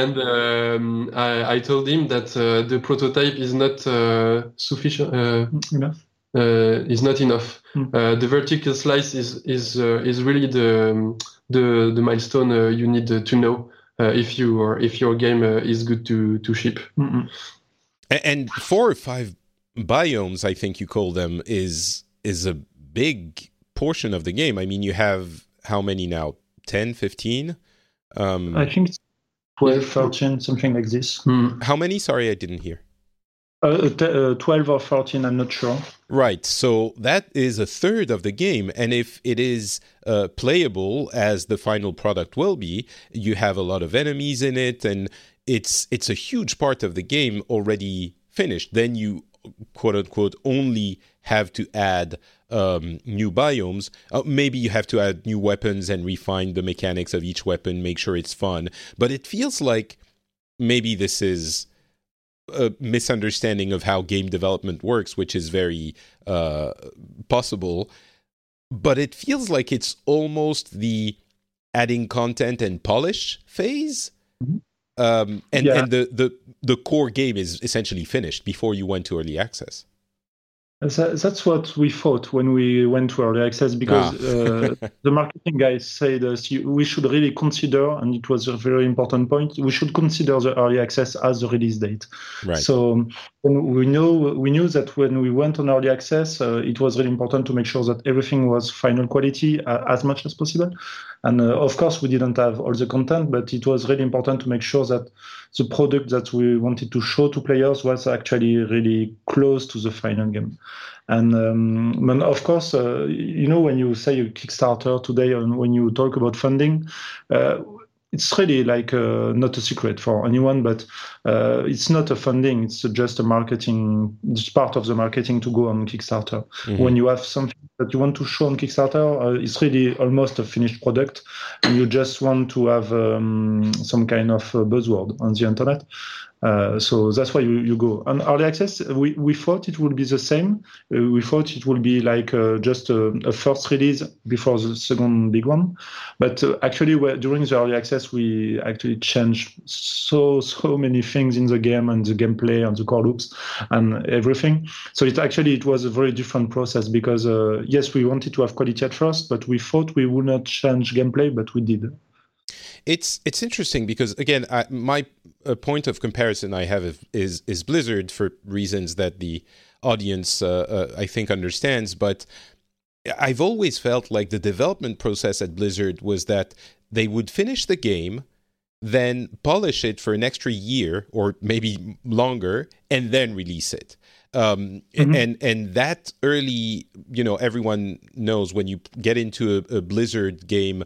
And I told him that the prototype is not sufficient enough. Is not enough. The vertical slice is really the milestone you need to know if your game is good to ship. Mm-hmm. And 4 or 5 biomes, I think you call them, is a big portion of the game. I mean, you have how many now? 10, 15? I think 12, 13, something like this. How many? Sorry, I didn't hear. 12 or 14, I'm not sure. Right, so that is a third of the game, and if it is playable as the final product will be, you have a lot of enemies in it, and it's a huge part of the game already finished. Then you, quote-unquote, only have to add new biomes. Maybe you have to add new weapons and refine the mechanics of each weapon, make sure it's fun, but it feels like maybe this is a misunderstanding of how game development works, which is very possible, but it feels like it's almost the adding content and polish phase. Mm-hmm. And the core game is essentially finished before you went to early access. That's what we thought when we went to early access, because the marketing guys said we should really consider, and it was a very important point, we should consider the early access as the release date. Right. So we knew that when we went on early access, it was really important to make sure that everything was final quality as much as possible. And of course, we didn't have all the content, but it was really important to make sure that the product that we wanted to show to players was actually really close to the final game. And of course, when you say a Kickstarter today, and when you talk about funding, it's really like not a secret for anyone, but it's not a funding. It's just a marketing. It's part of the marketing to go on Kickstarter. Mm-hmm. When you have something that you want to show on Kickstarter, it's really almost a finished product, and you just want to have some kind of buzzword on the internet. So that's why you go on early access. We thought it would be the same. We thought it would be like just a first release before the second big one. But actually, during the early access, we actually changed so many things in the game, and the gameplay and the core loops and everything. So it was a very different process, because yes, we wanted to have quality at first, but we thought we would not change gameplay, but we did. It's interesting because, again, my point of comparison I have is Blizzard, for reasons that the audience, I think, understands. But I've always felt like the development process at Blizzard was that they would finish the game, then polish it for an extra year or maybe longer, and then release it. Mm-hmm. And that early, everyone knows when you get into a Blizzard game,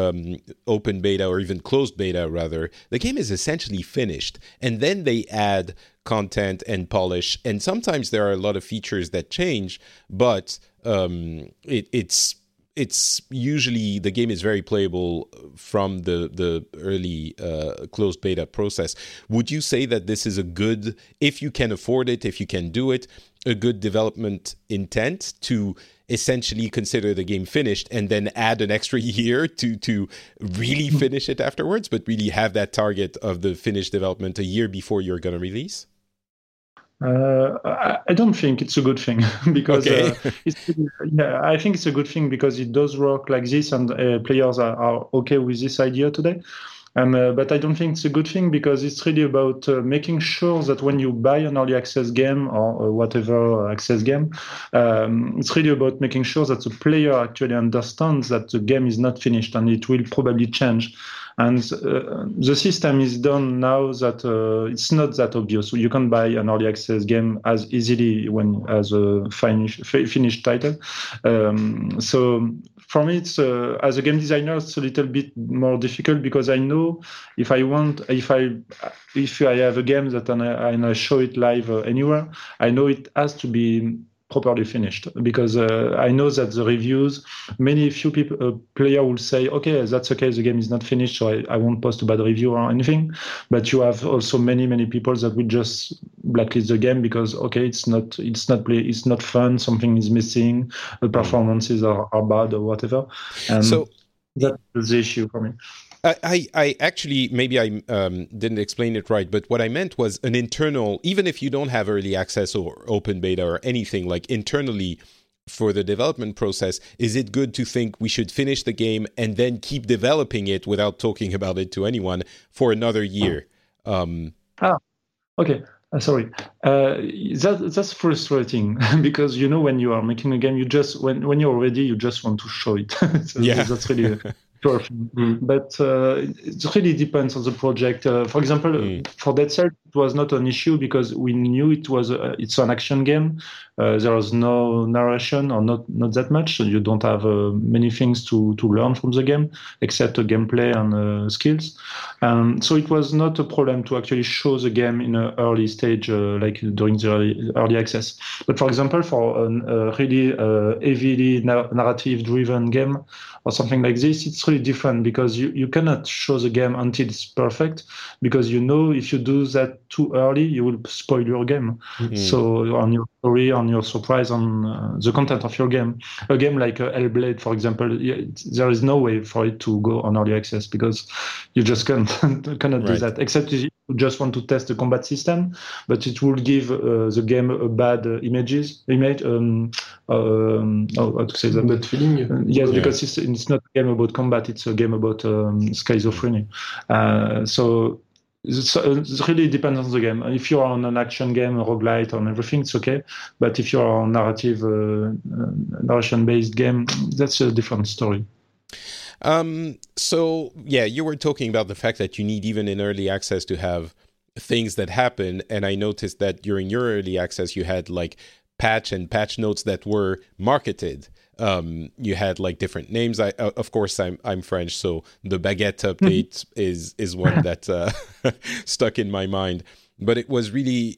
open beta or even closed beta rather, the game is essentially finished, and then they add content and polish, and sometimes there are a lot of features that change, but it's usually the game is very playable from the early closed beta process. Would you say that this is a good, if you can afford it, if you can do it, a good development intent to essentially consider the game finished and then add an extra year to really finish it afterwards, but really have that target of the finished development a year before you're going to release? I don't think it's a good thing because I think it's a good thing because it does work like this, and players are okay with this idea today. But I don't think it's a good thing because it's really about making sure that when you buy an early access game or whatever access game, it's really about making sure that the player actually understands that the game is not finished and it will probably change. And the system is done now that it's not that obvious. So you can buy an early access game as easily as a finished title. So for me, it's as a game designer, it's a little bit more difficult because I know if I have a game that and I show it live anywhere, I know it has to be properly finished because I know that the reviews, few people, player will say, okay, that's okay, the game is not finished, so I won't post a bad review or anything. But you have also many people that will just blacklist the game because okay, it's not fun, something is missing, the performances are bad or whatever. And so that's the issue for me. I actually, maybe I didn't explain it right, but what I meant was an internal, even if you don't have early access or open beta or anything, like internally for the development process, is it good to think we should finish the game and then keep developing it without talking about it to anyone for another year? Okay. Sorry. That's frustrating because, when you are making a game, you just, when you're ready, you just want to show it. So that's really... But it really depends on the project. For example, for Dead Cells, it was not an issue because we knew it's an action game. There was no narration or not that much. So you don't have many things to learn from the game except gameplay and skills. So it was not a problem to actually show the game in an early stage, like during the early access. But for example, for a really heavily narrative-driven game or something like this, it's really different because you cannot show the game until it's perfect because if you do that too early, you will spoil your game. So on your story, on your surprise, on the content of your game. A game like Hellblade, for example, there is no way for it to go on early access because you just cannot do that, except you just want to test the combat system, but it will give the game a bad how to say that? Bad feeling? Yes, because it's not a game about combat, it's a game about schizophrenia. So it really depends on the game. If you're on an action game, a roguelite, on everything, it's okay. But if you're on narrative, narration-based game, that's a different story. So you were talking about the fact that you need even in early access to have things that happen, and I noticed that during your early access you had like patch notes that were marketed. You had like different names. Of course I'm French, so the baguette update is one that stuck in my mind. But it was really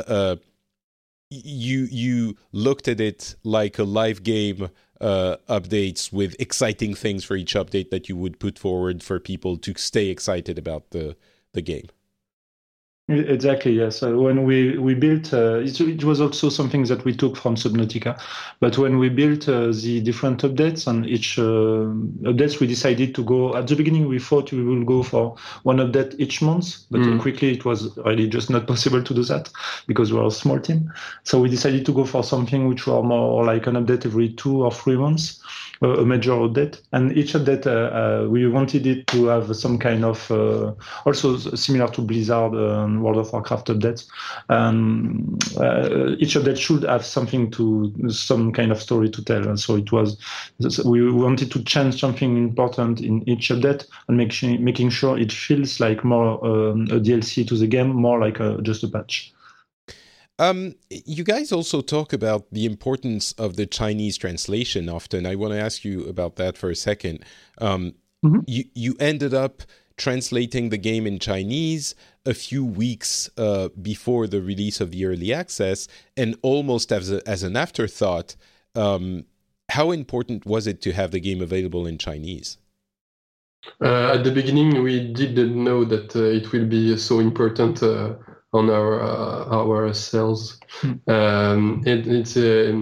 you looked at it like a live game. Updates with exciting things for each update that you would put forward for people to stay excited about the game. Exactly, yes. When we built, it was also something that we took from Subnautica. But when we built the different updates, on each updates, we decided to go, at the beginning we thought we will go for one update each month, but quickly it was really just not possible to do that because we are a small team. So we decided to go for something which were more like an update every 2 or 3 months, a major update. And each update, we wanted it to have some kind of, also similar to Blizzard World of Warcraft updates. Each update should have some kind of story to tell. And so we wanted to change something important in each update and making sure it feels like more a DLC to the game, more like just a patch. You guys also talk about the importance of the Chinese translation often. I want to ask you about that for a second. You ended up translating the game in Chinese a few weeks before the release of the early access, and almost as an afterthought. How important was it to have the game available in Chinese? At the beginning, we didn't know that it will be so important on our sales. It's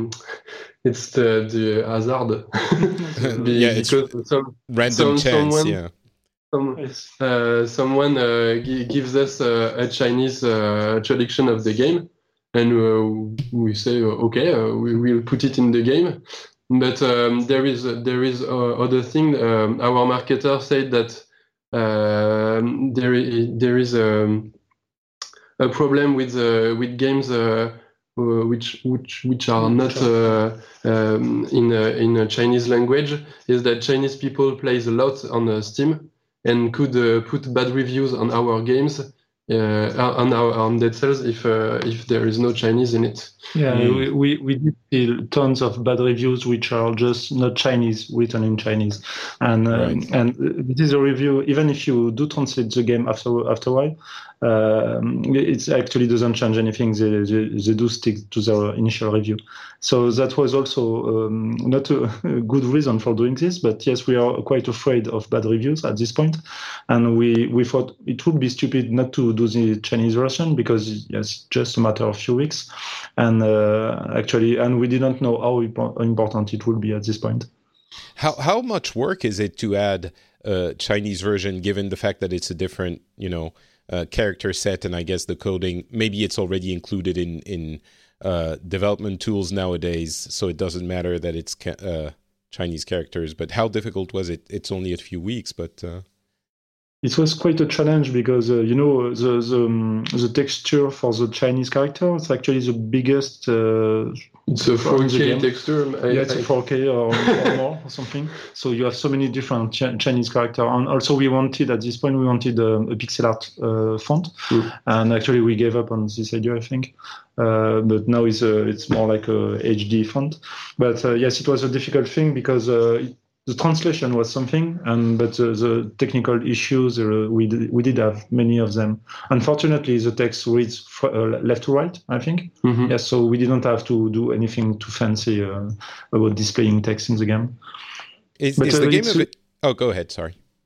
the hazard. It's random chance. Someone gives us a Chinese traduction of the game, and we say okay, we will put it in the game. But there is other thing. Our marketer said that there is a problem with games which are not in a Chinese language, is that Chinese people plays a lot on Steam and could put bad reviews on our games on Dead Cells if there is no Chinese in it. Yeah, we did see tons of bad reviews which are just not Chinese, written in Chinese, and it is a review. Even if you do translate the game after a while, it actually doesn't change anything. They do stick to their initial review. So that was also not a good reason for doing this. But yes, we are quite afraid of bad reviews at this point, and we thought it would be stupid not to do the Chinese version because it's just a matter of few weeks, and we didn't know how important it would be at this point. How much work is it to add a Chinese version, given the fact that it's a different, character set, and I guess the coding, maybe it's already included in development tools nowadays, so it doesn't matter that it's Chinese characters. But how difficult was it? It's only a few weeks, but it was quite a challenge because the texture for the Chinese character is actually the biggest. It's a 4K texture. It's a 4K or more or something. So you have so many different Chinese characters. And also we wanted, at this point, a pixel art font. And actually we gave up on this idea, I think. But now it's more like a HD font. But yes, it was a difficult thing because the translation was something, but the technical issues, we did have many of them. Unfortunately, the text reads left to right, I think. Yes, so we didn't have to do anything too fancy about displaying text in the game. Is the game of it? Oh, go ahead. Sorry.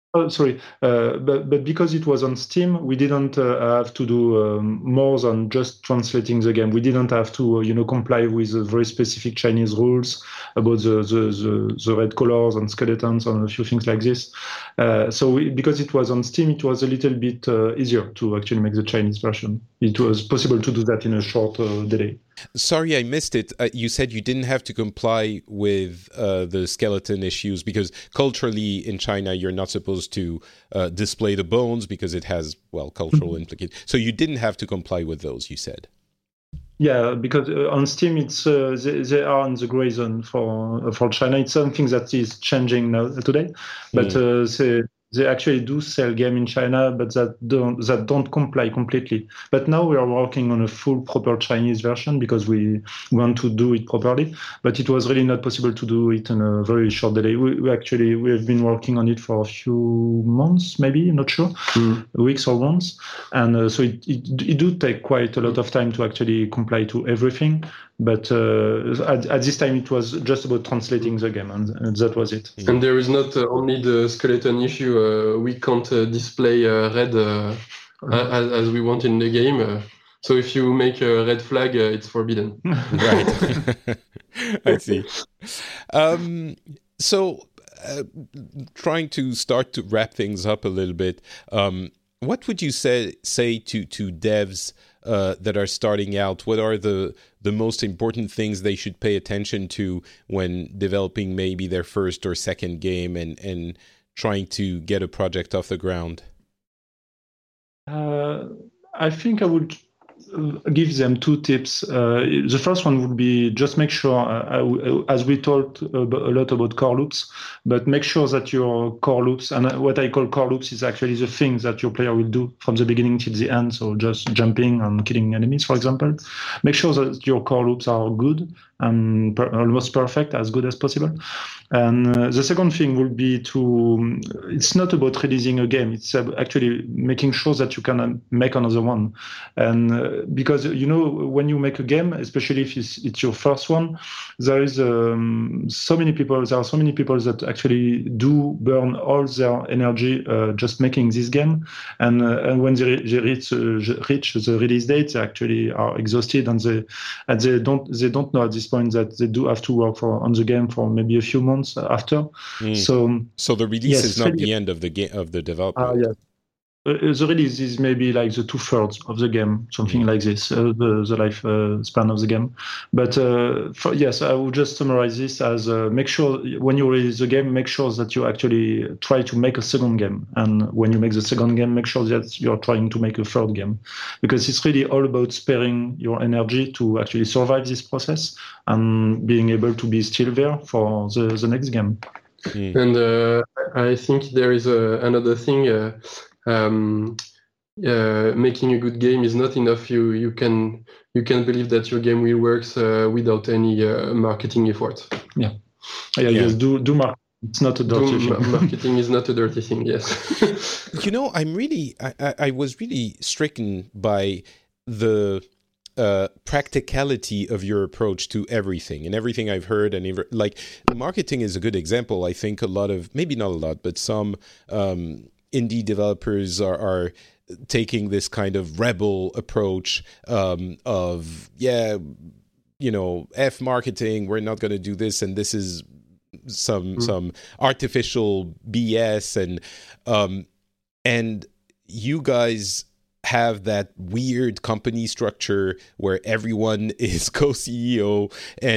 Oh, sorry, but because it was on Steam, we didn't have to do more than just translating the game. We didn't have to, comply with very specific Chinese rules about the red colors and skeletons and a few things like this. Because it was on Steam, it was a little bit easier to actually make the Chinese version. It was possible to do that in a short delay. Sorry, I missed it. You said you didn't have to comply with the skeleton issues because culturally in China, you're not supposed to display the bones because it has, cultural implications. So you didn't have to comply with those, you said. Yeah, because on Steam, it's they are in the gray zone for China. It's something that is changing now today, but they actually do sell game in China, but that don't comply completely. But now we are working on a full proper Chinese version because we want to do it properly. But it was really not possible to do it in a very short delay. We have been working on it for a few months, maybe, not sure, weeks or months, and so it do take quite a lot of time to actually comply to everything. But at this time, it was just about translating the game, and that was it. And there is not only the skeleton issue. We can't display red as we want in the game. So if you make a red flag, it's forbidden. Right. I see. Trying to start to wrap things up a little bit, what would you say to devs that are starting out? What are the most important things they should pay attention to when developing maybe their first or second game and trying to get a project off the ground? I think I would give them two tips. The first one would be just make sure, as we talked a lot about core loops, but make sure that your core loops, and what I call core loops is actually the things that your player will do from the beginning till the end, so just jumping and killing enemies, for example. Make sure that your core loops are good and almost perfect, as good as possible. And the second thing would be it's not about releasing a game, it's actually making sure that you can make another one. And because, when you make a game, especially if it's your first one, there are so many people that actually do burn all their energy just making this game. And when they reach the release date, they actually are exhausted, and they don't know at this point that they do have to work on the game for maybe a few months after. So the release is not the end of the game of the development. Yes. The release is maybe like the 2/3 of the game, something like this, the life span of the game. But yes, I would just summarize this as make sure when you release the game, make sure that you actually try to make a second game. And when you make the second game, make sure that you're trying to make a third game. Because it's really all about sparing your energy to actually survive this process and being able to be still there for the next game. And I think there is another thing. Making a good game is not enough. You can believe that your game will work without any marketing effort. Yes, do marketing. It's not a dirty thing. Marketing is not a dirty thing. Yes. I was really stricken by the practicality of your approach to everything and everything I've heard. And marketing is a good example. I think maybe not a lot, but some indie developers are taking this kind of rebel approach of F marketing, we're not going to do this, and this is some artificial BS, and you guys have that weird company structure where everyone is co-CEO,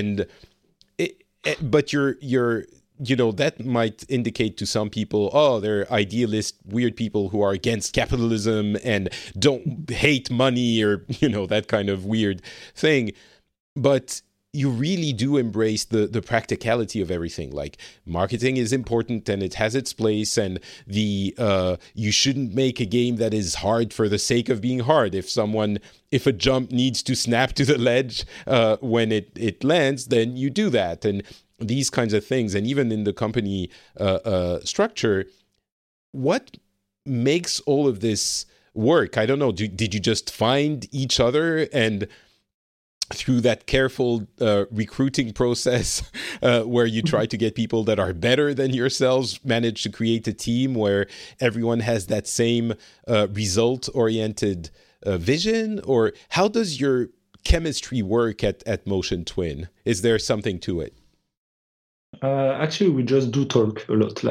but you're that might indicate to some people, they're idealist, weird people who are against capitalism and don't hate money or, that kind of weird thing. But you really do embrace the practicality of everything. Like, marketing is important and it has its place, and you shouldn't make a game that is hard for the sake of being hard. If a jump needs to snap to the ledge when it lands, then you do that. And these kinds of things. And even in the company structure, what makes all of this work? I don't know. Did you just find each other and through that careful recruiting process where you try to get people that are better than yourselves, manage to create a team where everyone has that same result-oriented vision? Or how does your chemistry work at Motion Twin? Is there something to it? Actually, we just do talk a lot,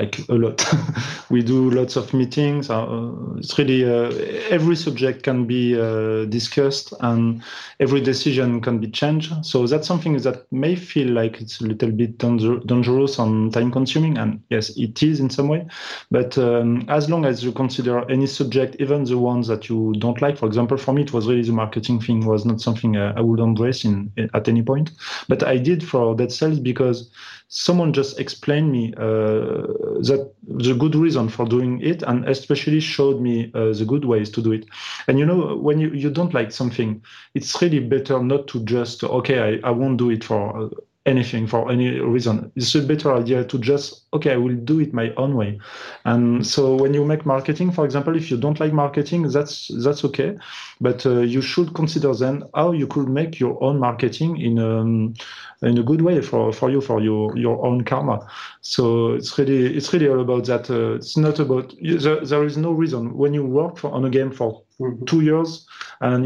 We do lots of meetings. It's really every subject can be discussed and every decision can be changed. So that's something that may feel like it's a little bit dangerous and time consuming. And yes, it is in some way. But as long as you consider any subject, even the ones that you don't like, for example, for me, it was really the marketing thing was not something I would embrace at any point. But I did for Dead Cells because someone just explained me that the good reason for doing it, and especially showed me the good ways to do it. And when you don't like something, it's really better not to just, I won't do it for anything, for any reason. It's a better idea to just, I will do it my own way. And so when you make marketing, for example, if you don't like marketing, that's okay. But you should consider then how you could make your own marketing in a good way for you, for your own karma. So it's really all about that. It's not about, there is no reason when you work on a game for 2 years, and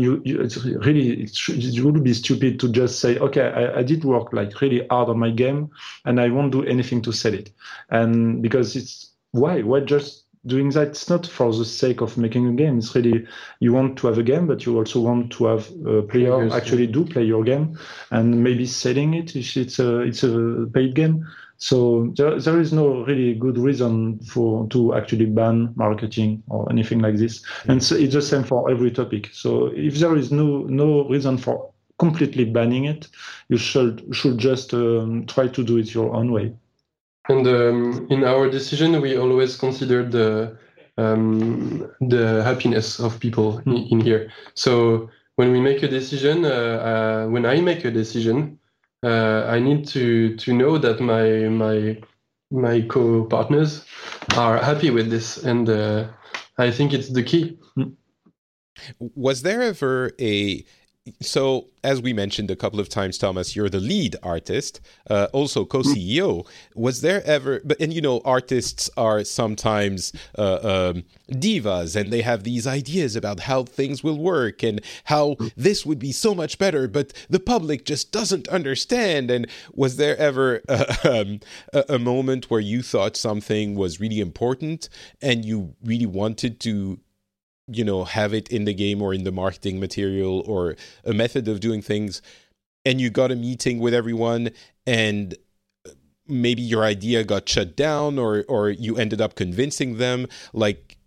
it would be stupid to just say, I did work like really hard on my game, and I won't do anything to sell it. And because it's why just doing that? It's not for the sake of making a game. It's really, you want to have a game, but you also want to have a player actually do play your game, and maybe selling it if it's a paid game. So there is no really good reason to actually ban marketing or anything like this. And so it's the same for every topic. So if there is no reason for completely banning it, you should just try to do it your own way. And in our decision, we always considered the happiness of people in here. So when we make a decision, when I make a decision, I need to know that my co-partners are happy with this, and I think it's the key. Was there ever so as we mentioned a couple of times, Thomas, you're the lead artist, also co-CEO. Was there ever, artists are sometimes divas, and they have these ideas about how things will work and how this would be so much better, but the public just doesn't understand. And was there ever a moment where you thought something was really important and you really wanted to have it in the game or in the marketing material or a method of doing things, and you got a meeting with everyone and maybe your idea got shut down or you ended up convincing them? Like,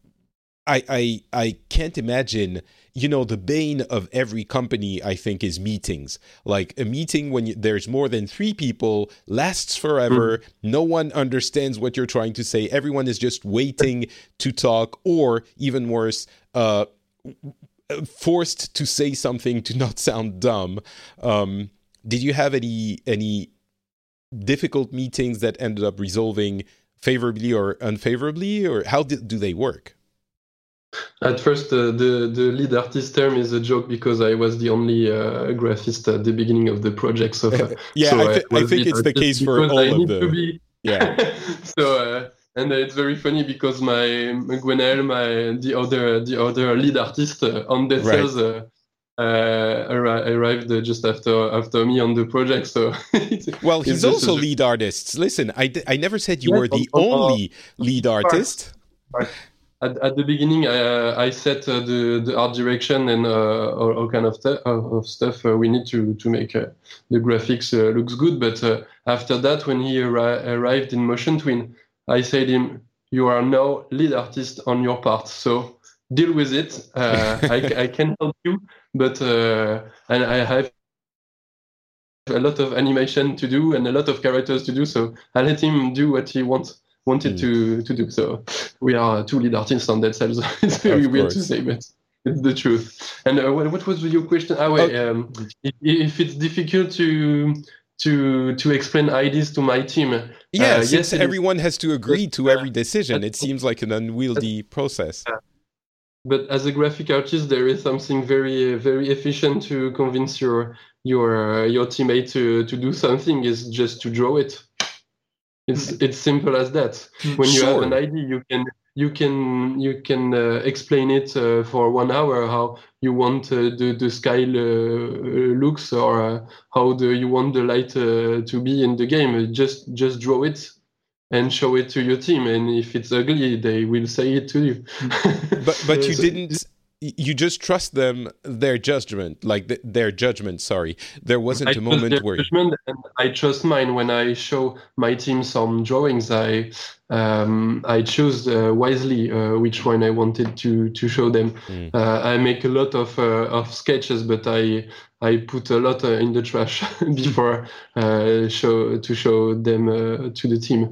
I can't imagine, the bane of every company, I think, is meetings. Like a meeting when there's more than 3 people lasts forever. No one understands what you're trying to say. Everyone is just waiting to talk, or even worse, forced to say something to not sound dumb. Did you have any difficult meetings that ended up resolving favorably or unfavorably, or how do they work? At first, the lead artist term is a joke because I was the only graphist at the beginning of the project. So I think it's the case for all of them. Yeah. So and it's very funny because Gwenaël, the other lead artist on Dead Cells, arrived just after me on the project. So well, he's also lead artist. Listen, I never said you were the only lead artist. At the beginning, I set the art direction and all kind of stuff we need to make the graphics looks good. But after that, when he arrived in Motion Twin, I said him, "You are now lead artist on your part, so deal with it. I can help you, but and I have a lot of animation to do and a lot of characters to do, so I let him do what he wanted to do." So we are 2 lead artists on Dead Cells. It's very weird to say, but it's the truth. And what was your question? If it's difficult to explain ideas to my team. Yes, everyone has to agree to every decision. It seems like an unwieldy process. but as a graphic artist, there is something very very efficient to convince your teammate to do something is just to draw it. It's simple as that. When you have an idea, you can explain it for 1 hour how you want the sky looks, or how you want the light to be in the game. Just draw it and show it to your team, and if it's ugly, they will say it to you. but you didn't. You just trust them, their judgment, their judgment. Sorry, there wasn't a moment where judgment, and I trust mine. When I show my team some drawings, I choose wisely which one I wanted to show them. I make a lot of sketches, but I put a lot in the trash before show them to the team.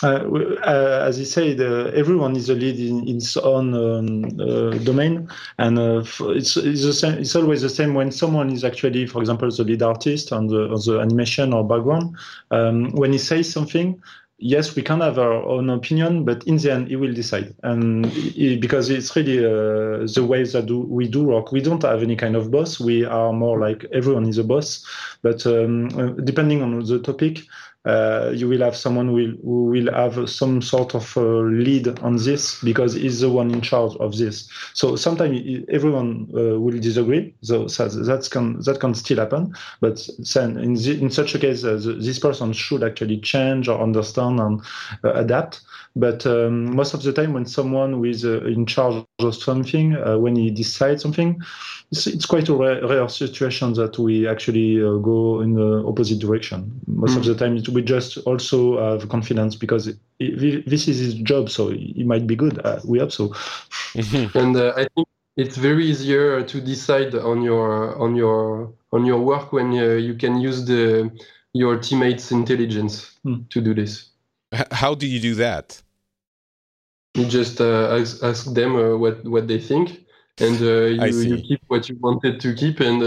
As he said, everyone is a lead in its own domain, and it's the same. It's always the same when someone is actually, for example, the lead artist on the animation or background. When he says something, yes, we can have our own opinion, but in the end, he will decide. And because it's really the way that we do work. We don't have any kind of boss. We are more like everyone is a boss. But depending on the topic, you will have someone who will have some sort of lead on this because he's the one in charge of this. So sometimes everyone will disagree. So that can still happen. But then in such a case, this person should actually change or understand and adapt. But most of the time, when someone who is in charge of something, when he decides something, it's quite a rare situation that we actually go in the opposite direction. Most of the time, we just also have confidence because this is his job, so he might be good. We hope so. And I think it's very easier to decide on your work when you can use your teammates' intelligence to do this. How do you do that? You just ask them what they think, and you keep what you wanted to keep, and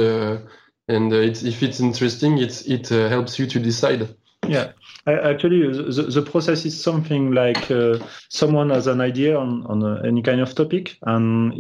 if it's interesting, it helps you to decide. Yeah, actually, the process is something like someone has an idea on any kind of topic, and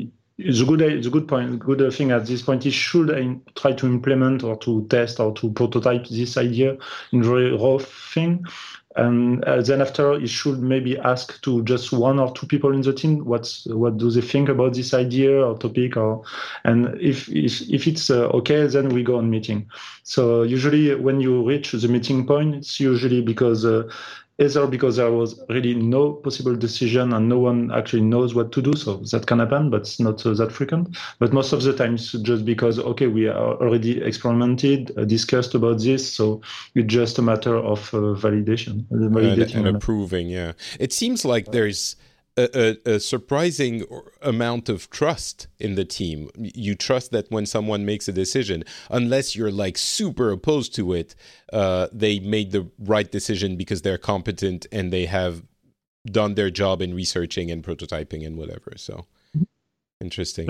the good thing at this point is should I try to implement or to test or to prototype this idea in very raw thing. And then after, you should maybe ask to just one or two people in the team what do they think about this idea or topic, and if it's okay, then we go on meeting. So usually when you reach the meeting point, it's usually because either because there was really no possible decision and no one actually knows what to do, so that can happen, but it's not that frequent. But most of the time, it's just because, okay, we are already experimented, discussed about this, so it's just a matter of validating and approving. Yeah, it seems like there's a surprising amount of trust in the team. You trust that when someone makes a decision, unless you're like super opposed to it, they made the right decision because they're competent and they have done their job in researching and prototyping and whatever. So interesting.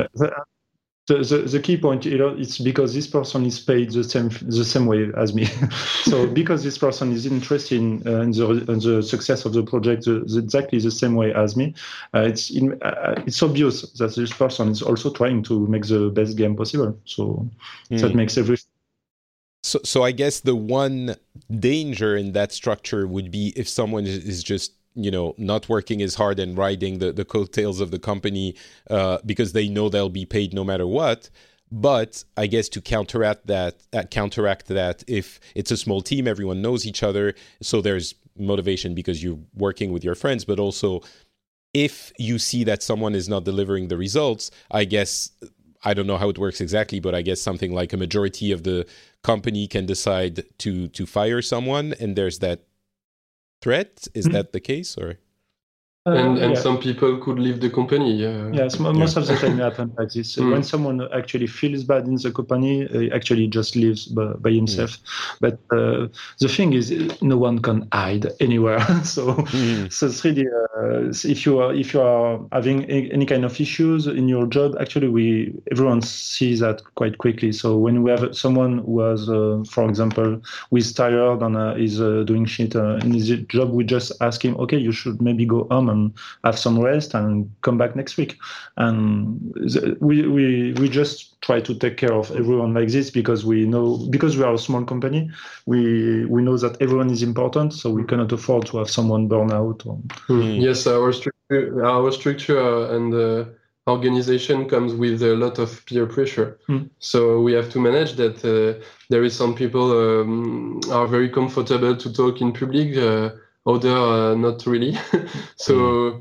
The key point, it's because this person is paid the same way as me. So because this person is interested in the success of the project exactly the same way as me, it's obvious that this person is also trying to make the best game possible. So that makes everything. So I guess the one danger in that structure would be if someone is just not working as hard and riding the coattails of the company because they know they'll be paid no matter what. But I guess to counteract that, if it's a small team, everyone knows each other, so there's motivation because you're working with your friends. But also, if you see that someone is not delivering the results, I guess, I don't know how it works exactly, but I guess something like a majority of the company can decide to fire someone, and there's that threat. Is that the case, or? And some people could leave the company. Yes, most of the time it happens like this. When someone actually feels bad in the company, he actually just leaves by himself. But the thing is, no one can hide anywhere. So it's really if you are having any kind of issues in your job, actually everyone sees that quite quickly. So when we have someone who has, for example, who is tired and is doing shit in his job, we just ask him, okay, you should maybe go home and have some rest and come back next week. And we just try to take care of everyone like this because we are a small company, we know that everyone is important, so we cannot afford to have someone burn out. Yes, our structure and organization comes with a lot of peer pressure. So we have to manage that. There is some people are very comfortable to talk in public, other not really. So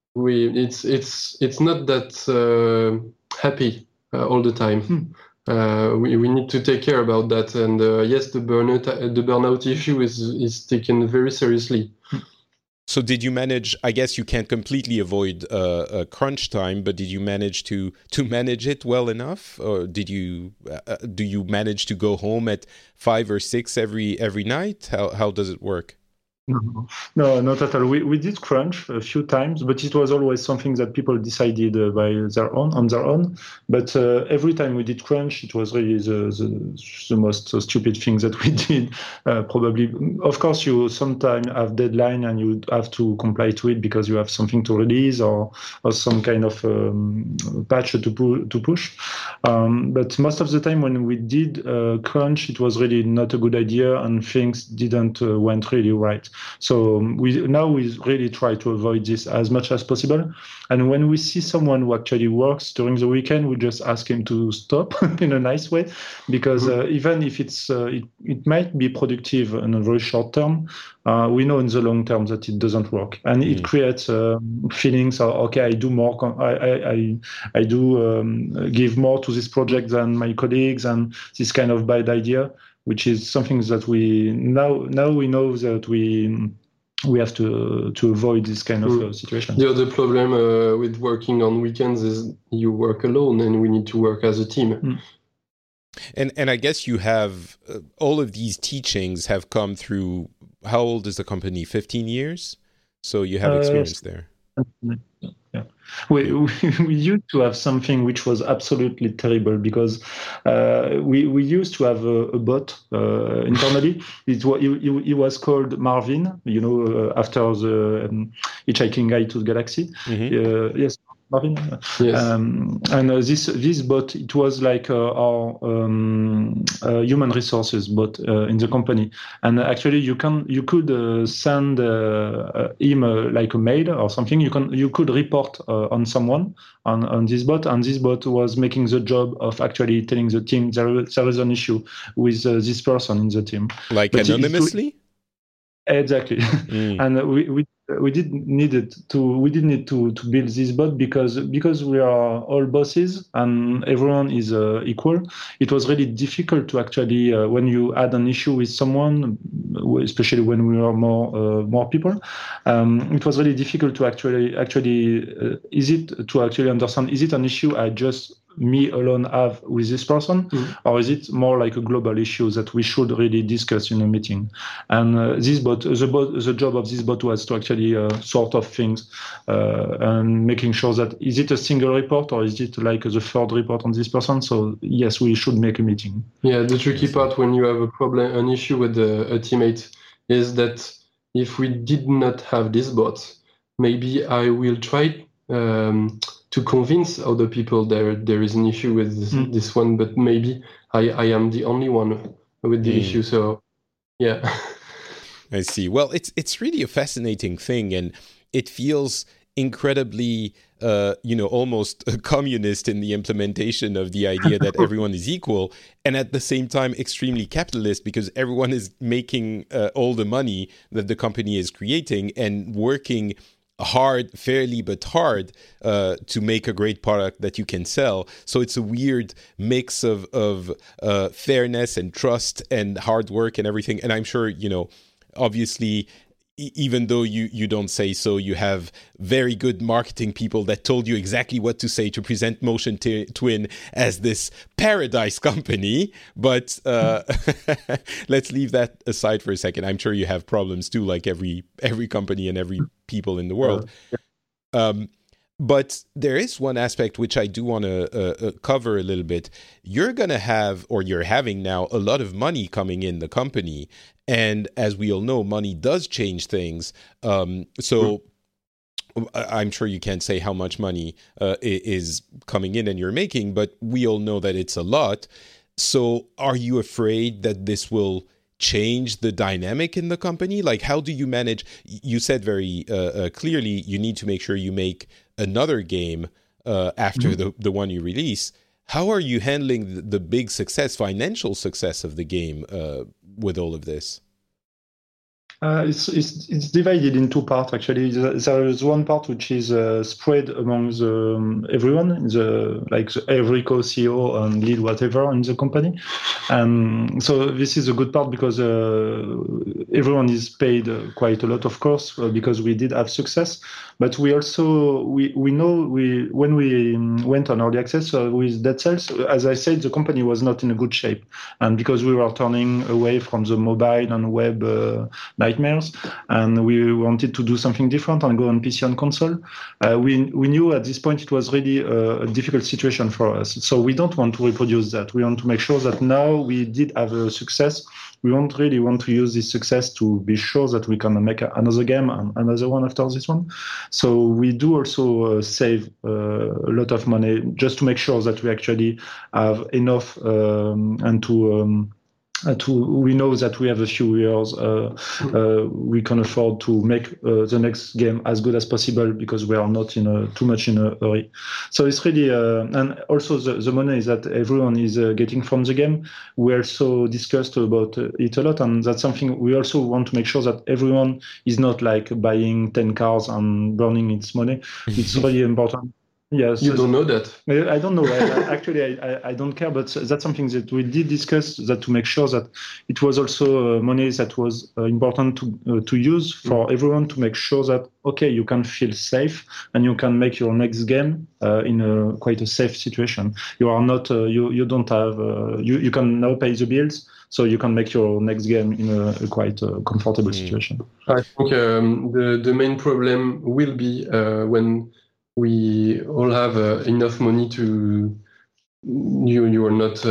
it's not that happy all the time. We need to take care about that. And yes, the burnout issue is taken very seriously. So did you manage, I guess you can't completely avoid crunch time, but did you manage to manage it well enough? Or do you manage to go home at 5 or 6 every night? How does it work? No, not at all. We did crunch a few times, but it was always something that people decided on their own. But every time we did crunch, it was really the most stupid thing that we did. Probably, of course, you sometimes have deadline and you have to comply to it because you have something to release or some kind of patch to push. But most of the time when we did crunch, it was really not a good idea and things didn't went really right. So we really try to avoid this as much as possible. And when we see someone who actually works during the weekend, we just ask him to stop in a nice way, because even if it might be productive in a very short term, we know in the long term that it doesn't work, and it creates feelings of, okay, I do more, I do give more to this project than my colleagues, and this kind of bad idea, which is something that we now we know that we have to avoid this kind of situation. The other problem with working on weekends is you work alone, and we need to work as a team. And I guess you have all of these teachings have come through. How old is the company? 15 years. So you have experience there. Yeah. We used to have something which was absolutely terrible, because we used to have a bot internally. It was called Marvin, after the Hitchhiking Guide to the Galaxy. Yes, Marvin. Yes. And this bot, it was like our human resources bot in the company. And actually, you could send him like a mail or something. You could report on someone on this bot, and this bot was making the job of actually telling the team there is an issue with this person in the team. Like anonymously? Exactly. And we didn't need to build this bot because we are all bosses and everyone is equal. It was really difficult to actually when you add an issue with someone, especially when we are more people. It was really difficult to actually understand, is it an issue I just me alone have with this person, or is it more like a global issue that we should really discuss in a meeting? And this bot, the job of this bot was to actually sort of things and making sure that is it a single report or is it like the third report on this person? So yes, we should make a meeting. Yeah, the tricky part when you have an issue with a teammate is that if we did not have this bot, maybe I will try to convince other people there is an issue with this one, but maybe I am the only one with the issue. So, yeah. I see. Well, it's really a fascinating thing, and it feels incredibly, almost communist in the implementation of the idea that everyone is equal, and at the same time extremely capitalist, because everyone is making all the money that the company is creating and working fairly but hard to make a great product that you can sell. So it's a weird mix of fairness and trust and hard work and everything. And I'm sure, obviously, even though you don't say so, you have very good marketing people that told you exactly what to say to present Motion Twin as this paradise company. But let's leave that aside for a second. I'm sure you have problems too, like every company and every people in the world. But there is one aspect which I do want to cover a little bit. You're going to have, or you're having now, a lot of money coming in the company. And as we all know, money does change things. So I'm sure you can't say how much money is coming in and you're making, but we all know that it's a lot. So are you afraid that this will change the dynamic in the company? Like, how do you manage? You said very clearly you need to make sure you make another game after the one you release. How are you handling the big success, financial success of the game with all of this? It's divided in two parts, actually. There is one part which is spread among everyone, every co-CEO and lead whatever in the company. So this is a good part because everyone is paid quite a lot, of course, because we did have success. But we also, we know when we went on early access with Dead Cells, as I said, the company was not in a good shape. And because we were turning away from the mobile and web nightmares, and we wanted to do something different and go on PC and console, we knew at this point it was really a difficult situation for us. So we don't want to reproduce that. We want to make sure that now we did have a success. We don't really want to use this success to be sure that we can make another game and another one after this one. So we do also save a lot of money just to make sure that we actually have enough and we know that we have a few years. We can afford to make the next game as good as possible because we are not too much in a hurry. So it's really, and also the money that everyone is getting from the game. We also discussed about it a lot, and that's something we also want to make sure that everyone is not like buying 10 cars and burning its money. It's really important. Yes, you don't know that. I don't know. Actually, I don't care, but that's something that we did discuss, that to make sure that it was also money that was important to use for everyone, to make sure that, okay, you can feel safe and you can make your next game in quite a safe situation. You are not, you don't have, you can now pay the bills, so you can make your next game in a quite comfortable situation. I think the main problem will be when we all have enough money to you are not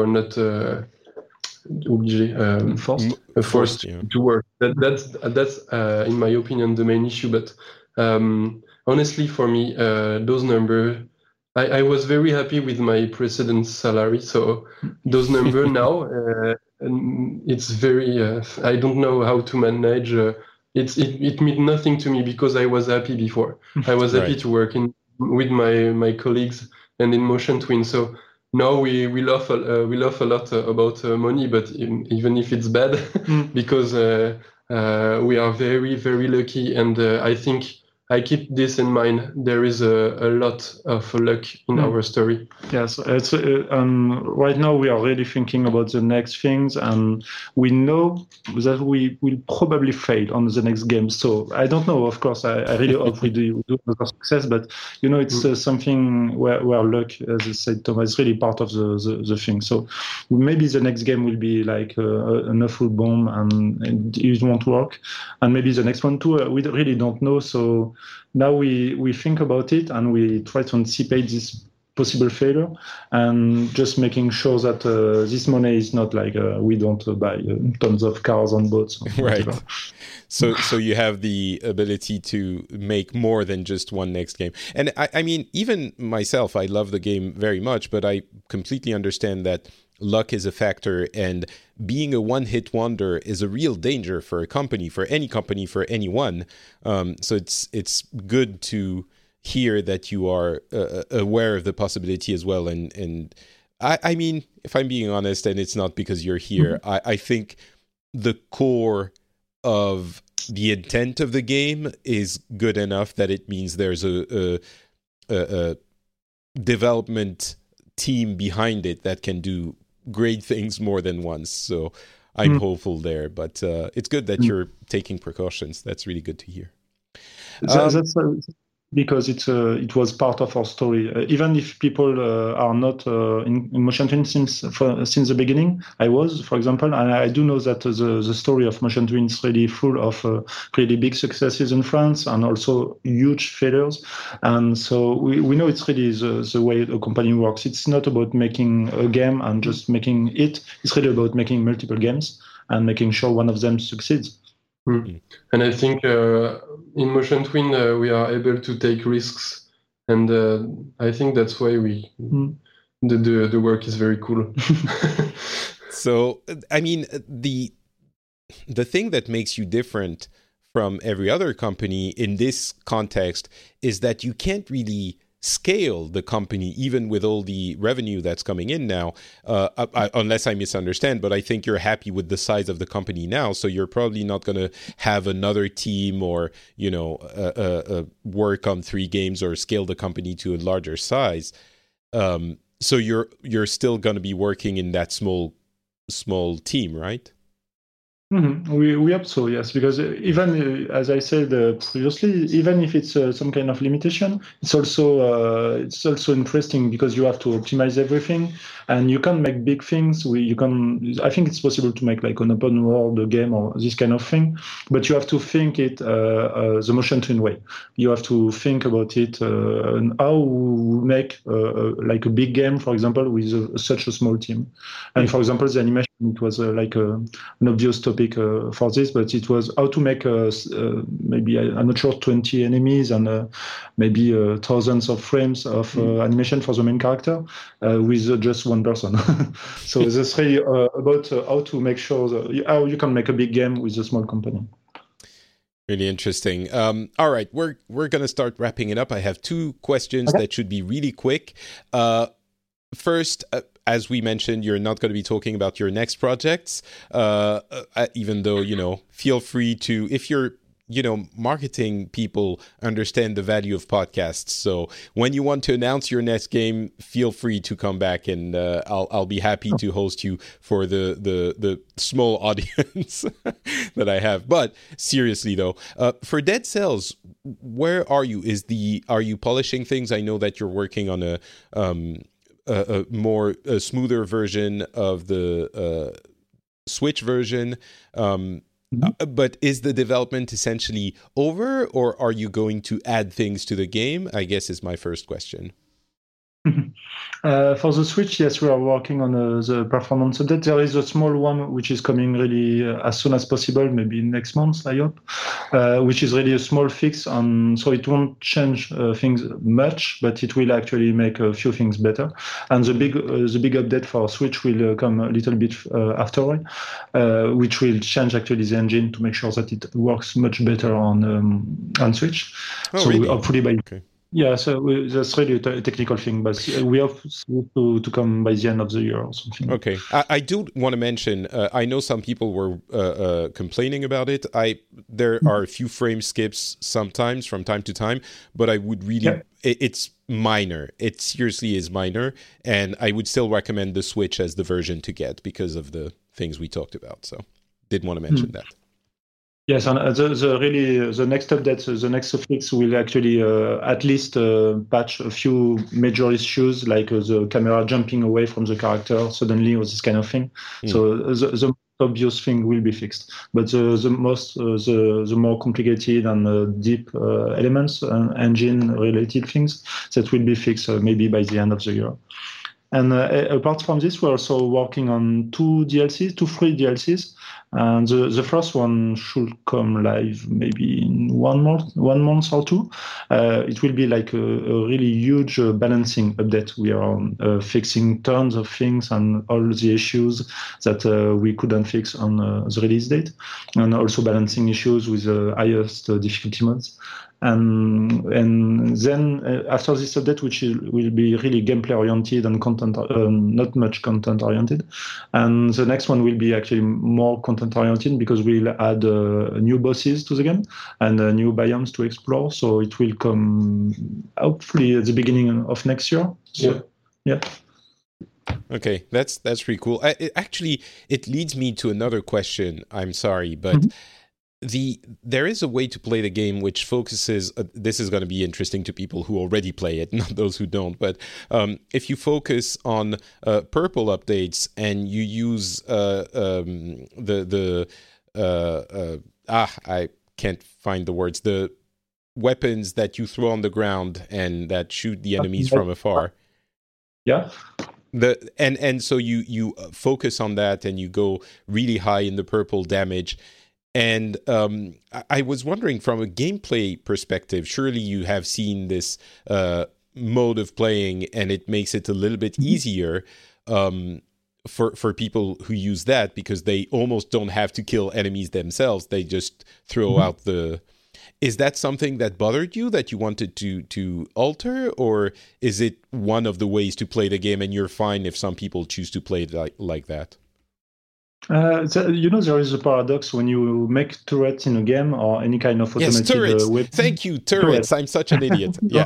forced to work. That's in my opinion the main issue. But honestly, for me, those numbers, I was very happy with my precedent salary. So those numbers now, it's very. I don't know how to manage. It meant nothing to me because I was happy before. I was happy to work with my colleagues and in Motion Twin. So now we laugh a lot about money, but even if it's bad, because we are very, very lucky, and I think I keep this in mind. There is a lot of luck in our story. Yes, it's right now we are really thinking about the next things, and we know that we will probably fail on the next game. So I don't know. Of course, I really hope we do another success, but it's something where luck, as I said, Thomas, is really part of the thing. So maybe the next game will be like an awful bomb and it won't work, and maybe the next one too. We really don't know. So now we think about it and we try to anticipate this possible failure, and just making sure that this money is not like we don't buy tons of cars and boats. Right. So you have the ability to make more than just one next game. And I mean, even myself, I love the game very much, but I completely understand that luck is a factor, and being a one-hit wonder is a real danger for a company, for anyone. So it's good to hear that you are aware of the possibility as well. And I mean, if I'm being honest, and it's not because you're here, I think the core of the intent of the game is good enough that it means there's a development team behind it that can do great things more than once. So I'm hopeful there, but it's good that you're taking precautions. That's really good to hear. That's because it was part of our story. Even if people are not in Motion Twin since the beginning, I was, for example, and I do know that the story of Motion Twin is really full of really big successes in France and also huge failures. And so we know it's really the way a company works. It's not about making a game and just making it. It's really about making multiple games and making sure one of them succeeds. And I think in Motion Twin we are able to take risks, and I think that's why the work is very cool. So, I mean, the thing that makes you different from every other company in this context is that you can't really scale the company, even with all the revenue that's coming in now, unless I misunderstand, but I think you're happy with the size of the company now, so you're probably not going to have another team or, work on 3 games or scale the company to a larger size. So you're still going to be working in that small team, right? Mm-hmm. We hope so, yes, because even as I said previously, even if it's some kind of limitation, it's also interesting because you have to optimize everything, and you can make big things. I think it's possible to make like an open world game or this kind of thing, but you have to think it the Motion Twin way. You have to think about it and how we make like a big game, for example, with such a small team. And for example, the animation, it was like an obvious topic for this, but it was how to make maybe, I'm not sure, 20 enemies and maybe thousands of frames of animation for the main character with just one person. So that's really about how to make sure how you can make a big game with a small company. Really interesting. All right, we're going to start wrapping it up. I have 2 questions that should be really quick. First, as we mentioned, you're not going to be talking about your next projects, even though, feel free to, if you're, marketing people understand the value of podcasts. So when you want to announce your next game, feel free to come back, and I'll be happy to host you for the small audience that I have. But seriously though, for Dead Cells, where are you? Are you polishing things? I know that you're working on a smoother version of the Switch version. But is the development essentially over, or are you going to add things to the game? I guess is my first question. For the Switch, yes, we are working on the performance update. There is a small one which is coming really as soon as possible, maybe next month, I hope, which is really a small fix. So it won't change things much, but it will actually make a few things better. And the big update for Switch will come a little bit afterward, which will change actually the engine to make sure that it works much better on Switch. Oh, so really? Hopefully by... Okay. Yeah, so that's really a technical thing, but we hope to come by the end of the year or something. Okay. I do want to mention, I know some people were complaining about it. There are a few frame skips sometimes from time to time, but I would really, it's minor. It seriously is minor, and I would still recommend the Switch as the version to get because of the things we talked about. So did want to mention that. Yes, and the next update, the next fix will actually at least patch a few major issues, like the camera jumping away from the character suddenly, or this kind of thing. So the obvious thing will be fixed, but the more complicated and deep elements and engine-related things that will be fixed maybe by the end of the year. And apart from this, we're also working on 2 free DLCs. And the first one should come live maybe in 1 month or 2. It will be like a really huge balancing update. We are fixing tons of things and all the issues that we couldn't fix on the release date, and also balancing issues with the highest difficulty modes. And then after this update, which will be really gameplay oriented and content, not much content oriented, and the next one will be actually more content oriented because we'll add new bosses to the game and new biomes to explore. So it will come hopefully at the beginning of next year. So, yeah. Okay, that's pretty cool. It leads me to another question. I'm sorry, but. There is a way to play the game which focuses, this is going to be interesting to people who already play it, not those who don't, but if you focus on purple updates and you use I can't find the words, the weapons that you throw on the ground and that shoot the enemies from afar. Yeah. And so you focus on that and you go really high in the purple damage. And I was wondering, from a gameplay perspective, surely you have seen this mode of playing, and it makes it a little bit easier for people who use that, because they almost don't have to kill enemies themselves. They just throw out the... Is that something that bothered you, that you wanted to alter, or is it one of the ways to play the game and you're fine if some people choose to play it like that? There is a paradox when you make turrets in a game or any kind of automated turrets. weapon. Thank you, turrets. I'm such an idiot. Yeah.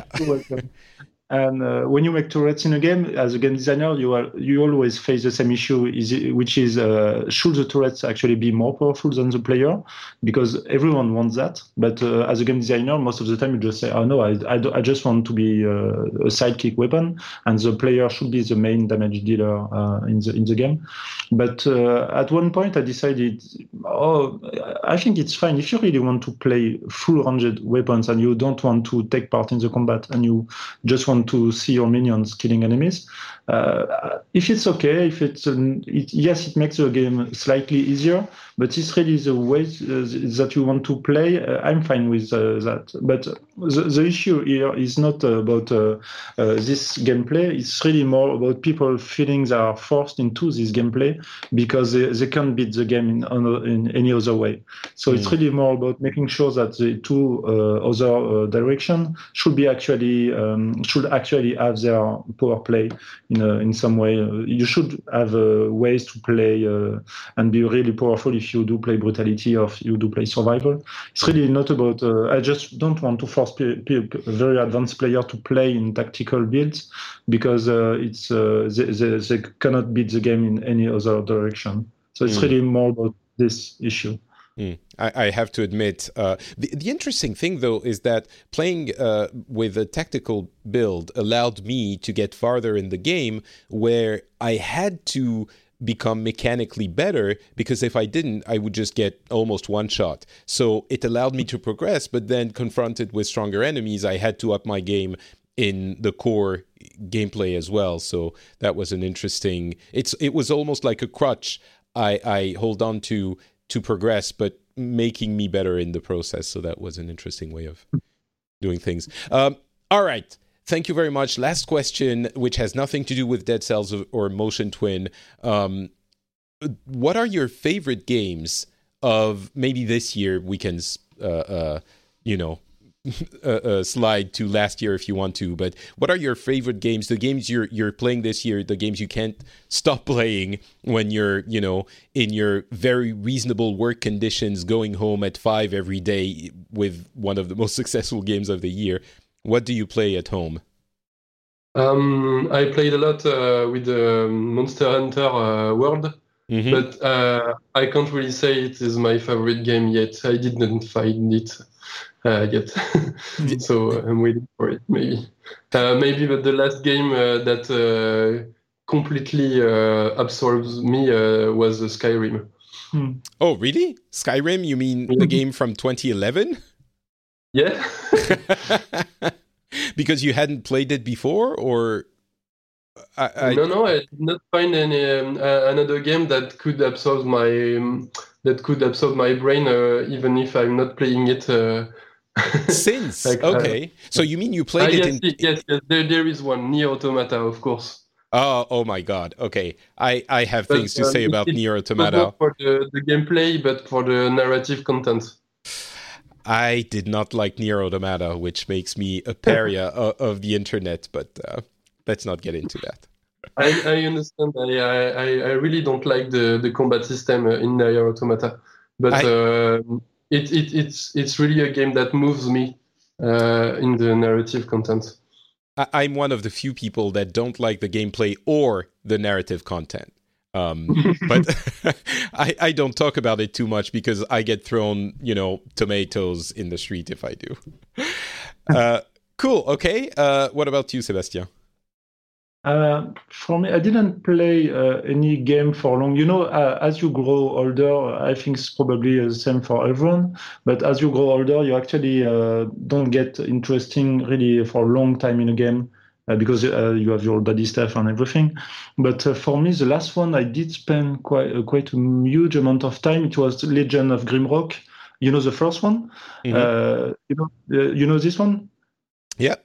And when you make turrets in a game, as a game designer, you always face the same issue, which is should the turrets actually be more powerful than the player? Because everyone wants that. But as a game designer, most of the time you just say, oh no, I just want to be a sidekick weapon, and the player should be the main damage dealer in the game. But at one point I decided, I think it's fine if you really want to play full ranged weapons and you don't want to take part in the combat and you just want to see your minions killing enemies. If it's okay, yes, it makes the game slightly easier, but it's really the way that you want to play. I'm fine with that. But the issue here is not about this gameplay. It's really more about people feeling they are forced into this gameplay because they can't beat the game in any other way. So it's really more about making sure that the two other direction should actually have their power play in some way. You should have ways to play and be really powerful if you do play brutality or if you do play survival. It's really not about... I just don't want to force very advanced player to play in tactical builds because they cannot beat the game in any other direction. So it's really more about this issue. I have to admit, the interesting thing, though, is that playing with a tactical build allowed me to get farther in the game, where I had to become mechanically better, because if I didn't, I would just get almost one shot. So it allowed me to progress, but then confronted with stronger enemies, I had to up my game in the core gameplay as well. So that was an interesting... It was almost like a crutch I hold on to progress, but making me better in the process. So that was an interesting way of doing things. All right. Thank you very much. Last question, which has nothing to do with Dead Cells or Motion Twin. What are your favorite games of maybe this year? We can, slide to last year if you want to, but what are your favorite games, the games you're playing this year, the games you can't stop playing when you're in your very reasonable work conditions, going home at 5 every day with one of the most successful games of the year? What do you play at home? I played a lot with Monster Hunter World, but I can't really say it is my favorite game yet. I didn't find it yet. So I'm waiting for it, maybe. Maybe but the last game that completely absorbs me was Skyrim. Oh, really? Skyrim? You mean the game from 2011? Yeah. Because you hadn't played it before, or... No, I did not find any another game that could absorb my brain, even if I'm not playing it. Since okay, so you mean you played it? Yes. There is one, Nier Automata, of course. Oh my God. Okay, I have things to say about Nier Automata. Not for the gameplay, but for the narrative content. I did not like Nier Automata, which makes me a pariah of the internet, but let's not get into that. I understand. I really don't like the combat system in Nier Automata, but it's really a game that moves me in the narrative content. I'm one of the few people that don't like the gameplay or the narrative content. But I don't talk about it too much because I get thrown, tomatoes in the street if I do. Cool. Okay. What about you, Sébastien? For me, I didn't play any game for long. As you grow older, I think it's probably the same for everyone. But as you grow older, you actually don't get interesting really for a long time in a game. because you have your daddy stuff and everything. But for me, the last one I did spend quite a huge amount of time. It was Legend of Grimrock. You know the first one. You know this one. Yeah.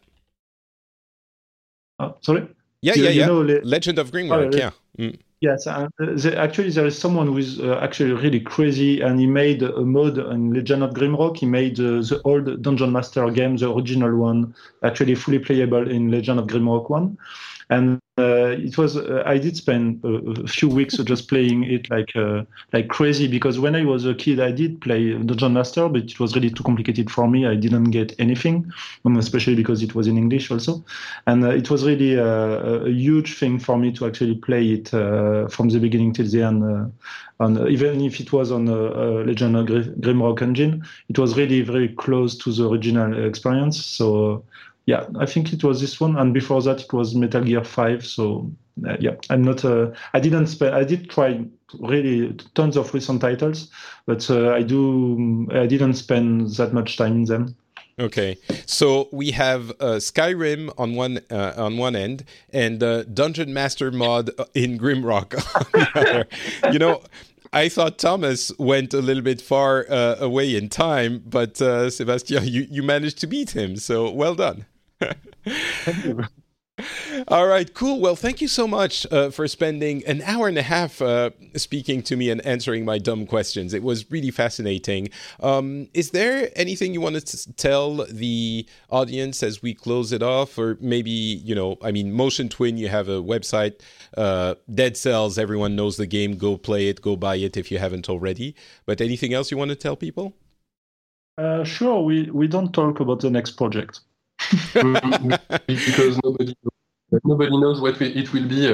Sorry. Yeah. You know, Legend of Grimrock. Yeah. Yes, actually, there is someone who is actually really crazy, and he made a mod in Legend of Grimrock. He made the old Dungeon Master game, the original one, actually fully playable in Legend of Grimrock 1. And it was I did spend a few weeks just playing it like crazy, because when I was a kid I did play Dungeon Master, but it was really too complicated for me. I didn't get anything, especially because it was in English also, and it was really a huge thing for me to actually play it from the beginning till the end. And even if it was on Legend of Grimrock engine, it was really very close to the original experience. So. Yeah, I think it was this one, and before that it was Metal Gear 5. So I'm not. I did try really tons of recent titles, but I didn't spend that much time in them. Okay, so we have Skyrim on one end and Dungeon Master mod in Grimrock on the other. You know, I thought Thomas went a little bit far away in time, but Sébastien, you managed to beat him. So well done. Thank you. All right, cool. Well, thank you so much for spending an hour and a half speaking to me and answering my dumb questions. It was really fascinating. Is there anything you wanted to tell the audience as we close it off? Or maybe, Motion Twin, you have a website, Dead Cells, everyone knows the game. Go play it, go buy it if you haven't already. But anything else you want to tell people? Sure, we don't talk about the next project. Because nobody knows what it will be.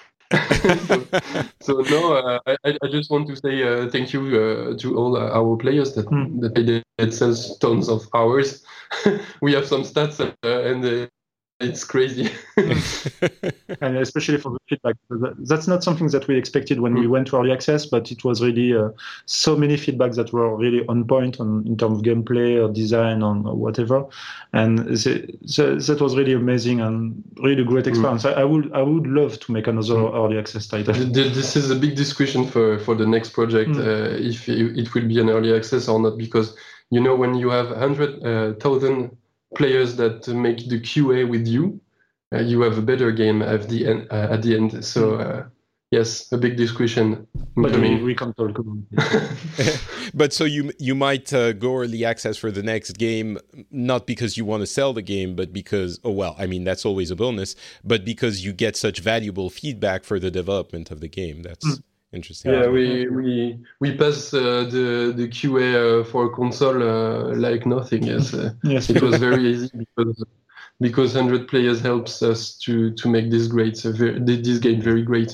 So no, I just want to say thank you to all our players that played Dead Cells tons of hours. We have some stats and it's crazy. And especially for the feedback. That's not something that we expected when we went to early access, but it was really so many feedbacks that were really on point in terms of gameplay or design or whatever. And that was really amazing and really great experience. I would love to make another early access title. This is a big discussion for the next project, if it will be an early access or not, because when you have 100,000 players that make the QA with you, you have a better game at the end. So yes, a big discussion. But we can talk about it. But so you might go early access for the next game, not because you want to sell the game, but because that's always a bonus, but because you get such valuable feedback for the development of the game. That's interesting. Yeah, we pass the QA for console like nothing. Yes, yes, it was very easy because 100 players helps us to make this this game very great.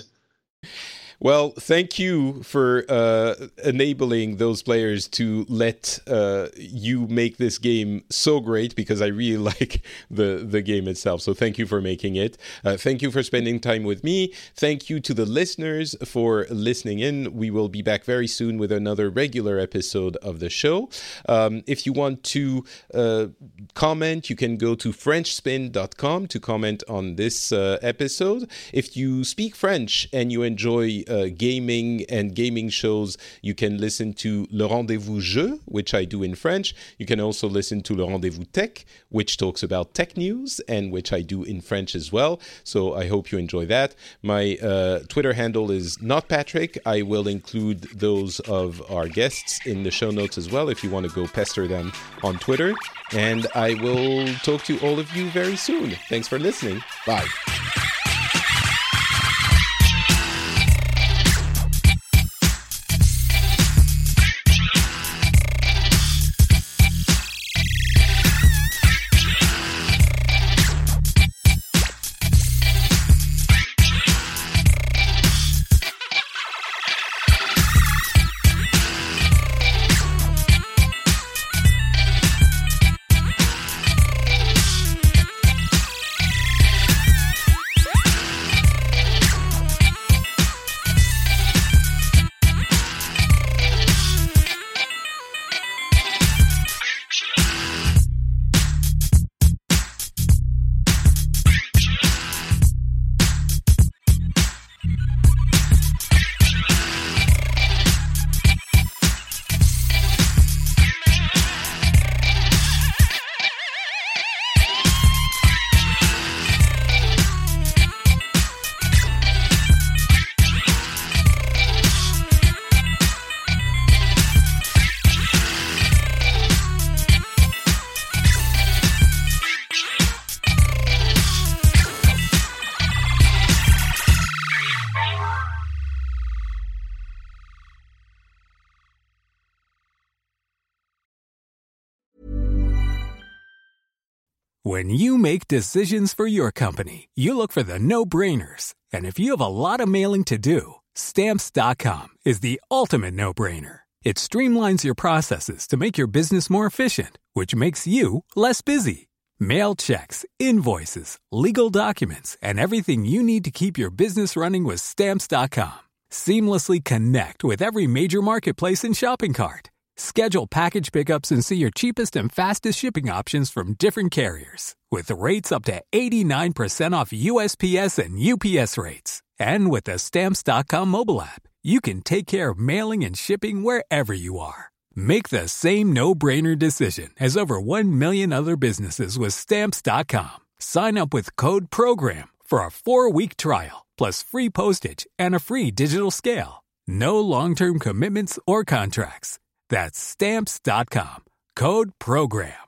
Well, thank you for enabling those players to let you make this game so great, because I really like the game itself. So thank you for making it. Thank you for spending time with me. Thank you to the listeners for listening in. We will be back very soon with another regular episode of the show. If you want to comment, you can go to frenchspin.com to comment on this episode. If you speak French and you enjoy gaming and gaming shows, you can listen to Le Rendez-vous Jeu, which I do in French. You can also listen to Le Rendez-vous Tech, which talks about tech news and which I do in French as well. So I hope you enjoy that. My Twitter handle is NotPatrick. I will include those of our guests in the show notes as well if you want to go pester them on Twitter. And I will talk to all of you very soon. Thanks for listening. Bye. When you make decisions for your company, you look for the no-brainers. And if you have a lot of mailing to do, Stamps.com is the ultimate no-brainer. It streamlines your processes to make your business more efficient, which makes you less busy. Mail checks, invoices, legal documents, and everything you need to keep your business running with Stamps.com. Seamlessly connect with every major marketplace and shopping cart. Schedule package pickups and see your cheapest and fastest shipping options from different carriers, with rates up to 89% off USPS and UPS rates. And with the Stamps.com mobile app, you can take care of mailing and shipping wherever you are. Make the same no-brainer decision as over 1 million other businesses with Stamps.com. Sign up with code PROGRAM for a 4-week trial, plus free postage and a free digital scale. No long-term commitments or contracts. That's Stamps.com. Code PROGRAM.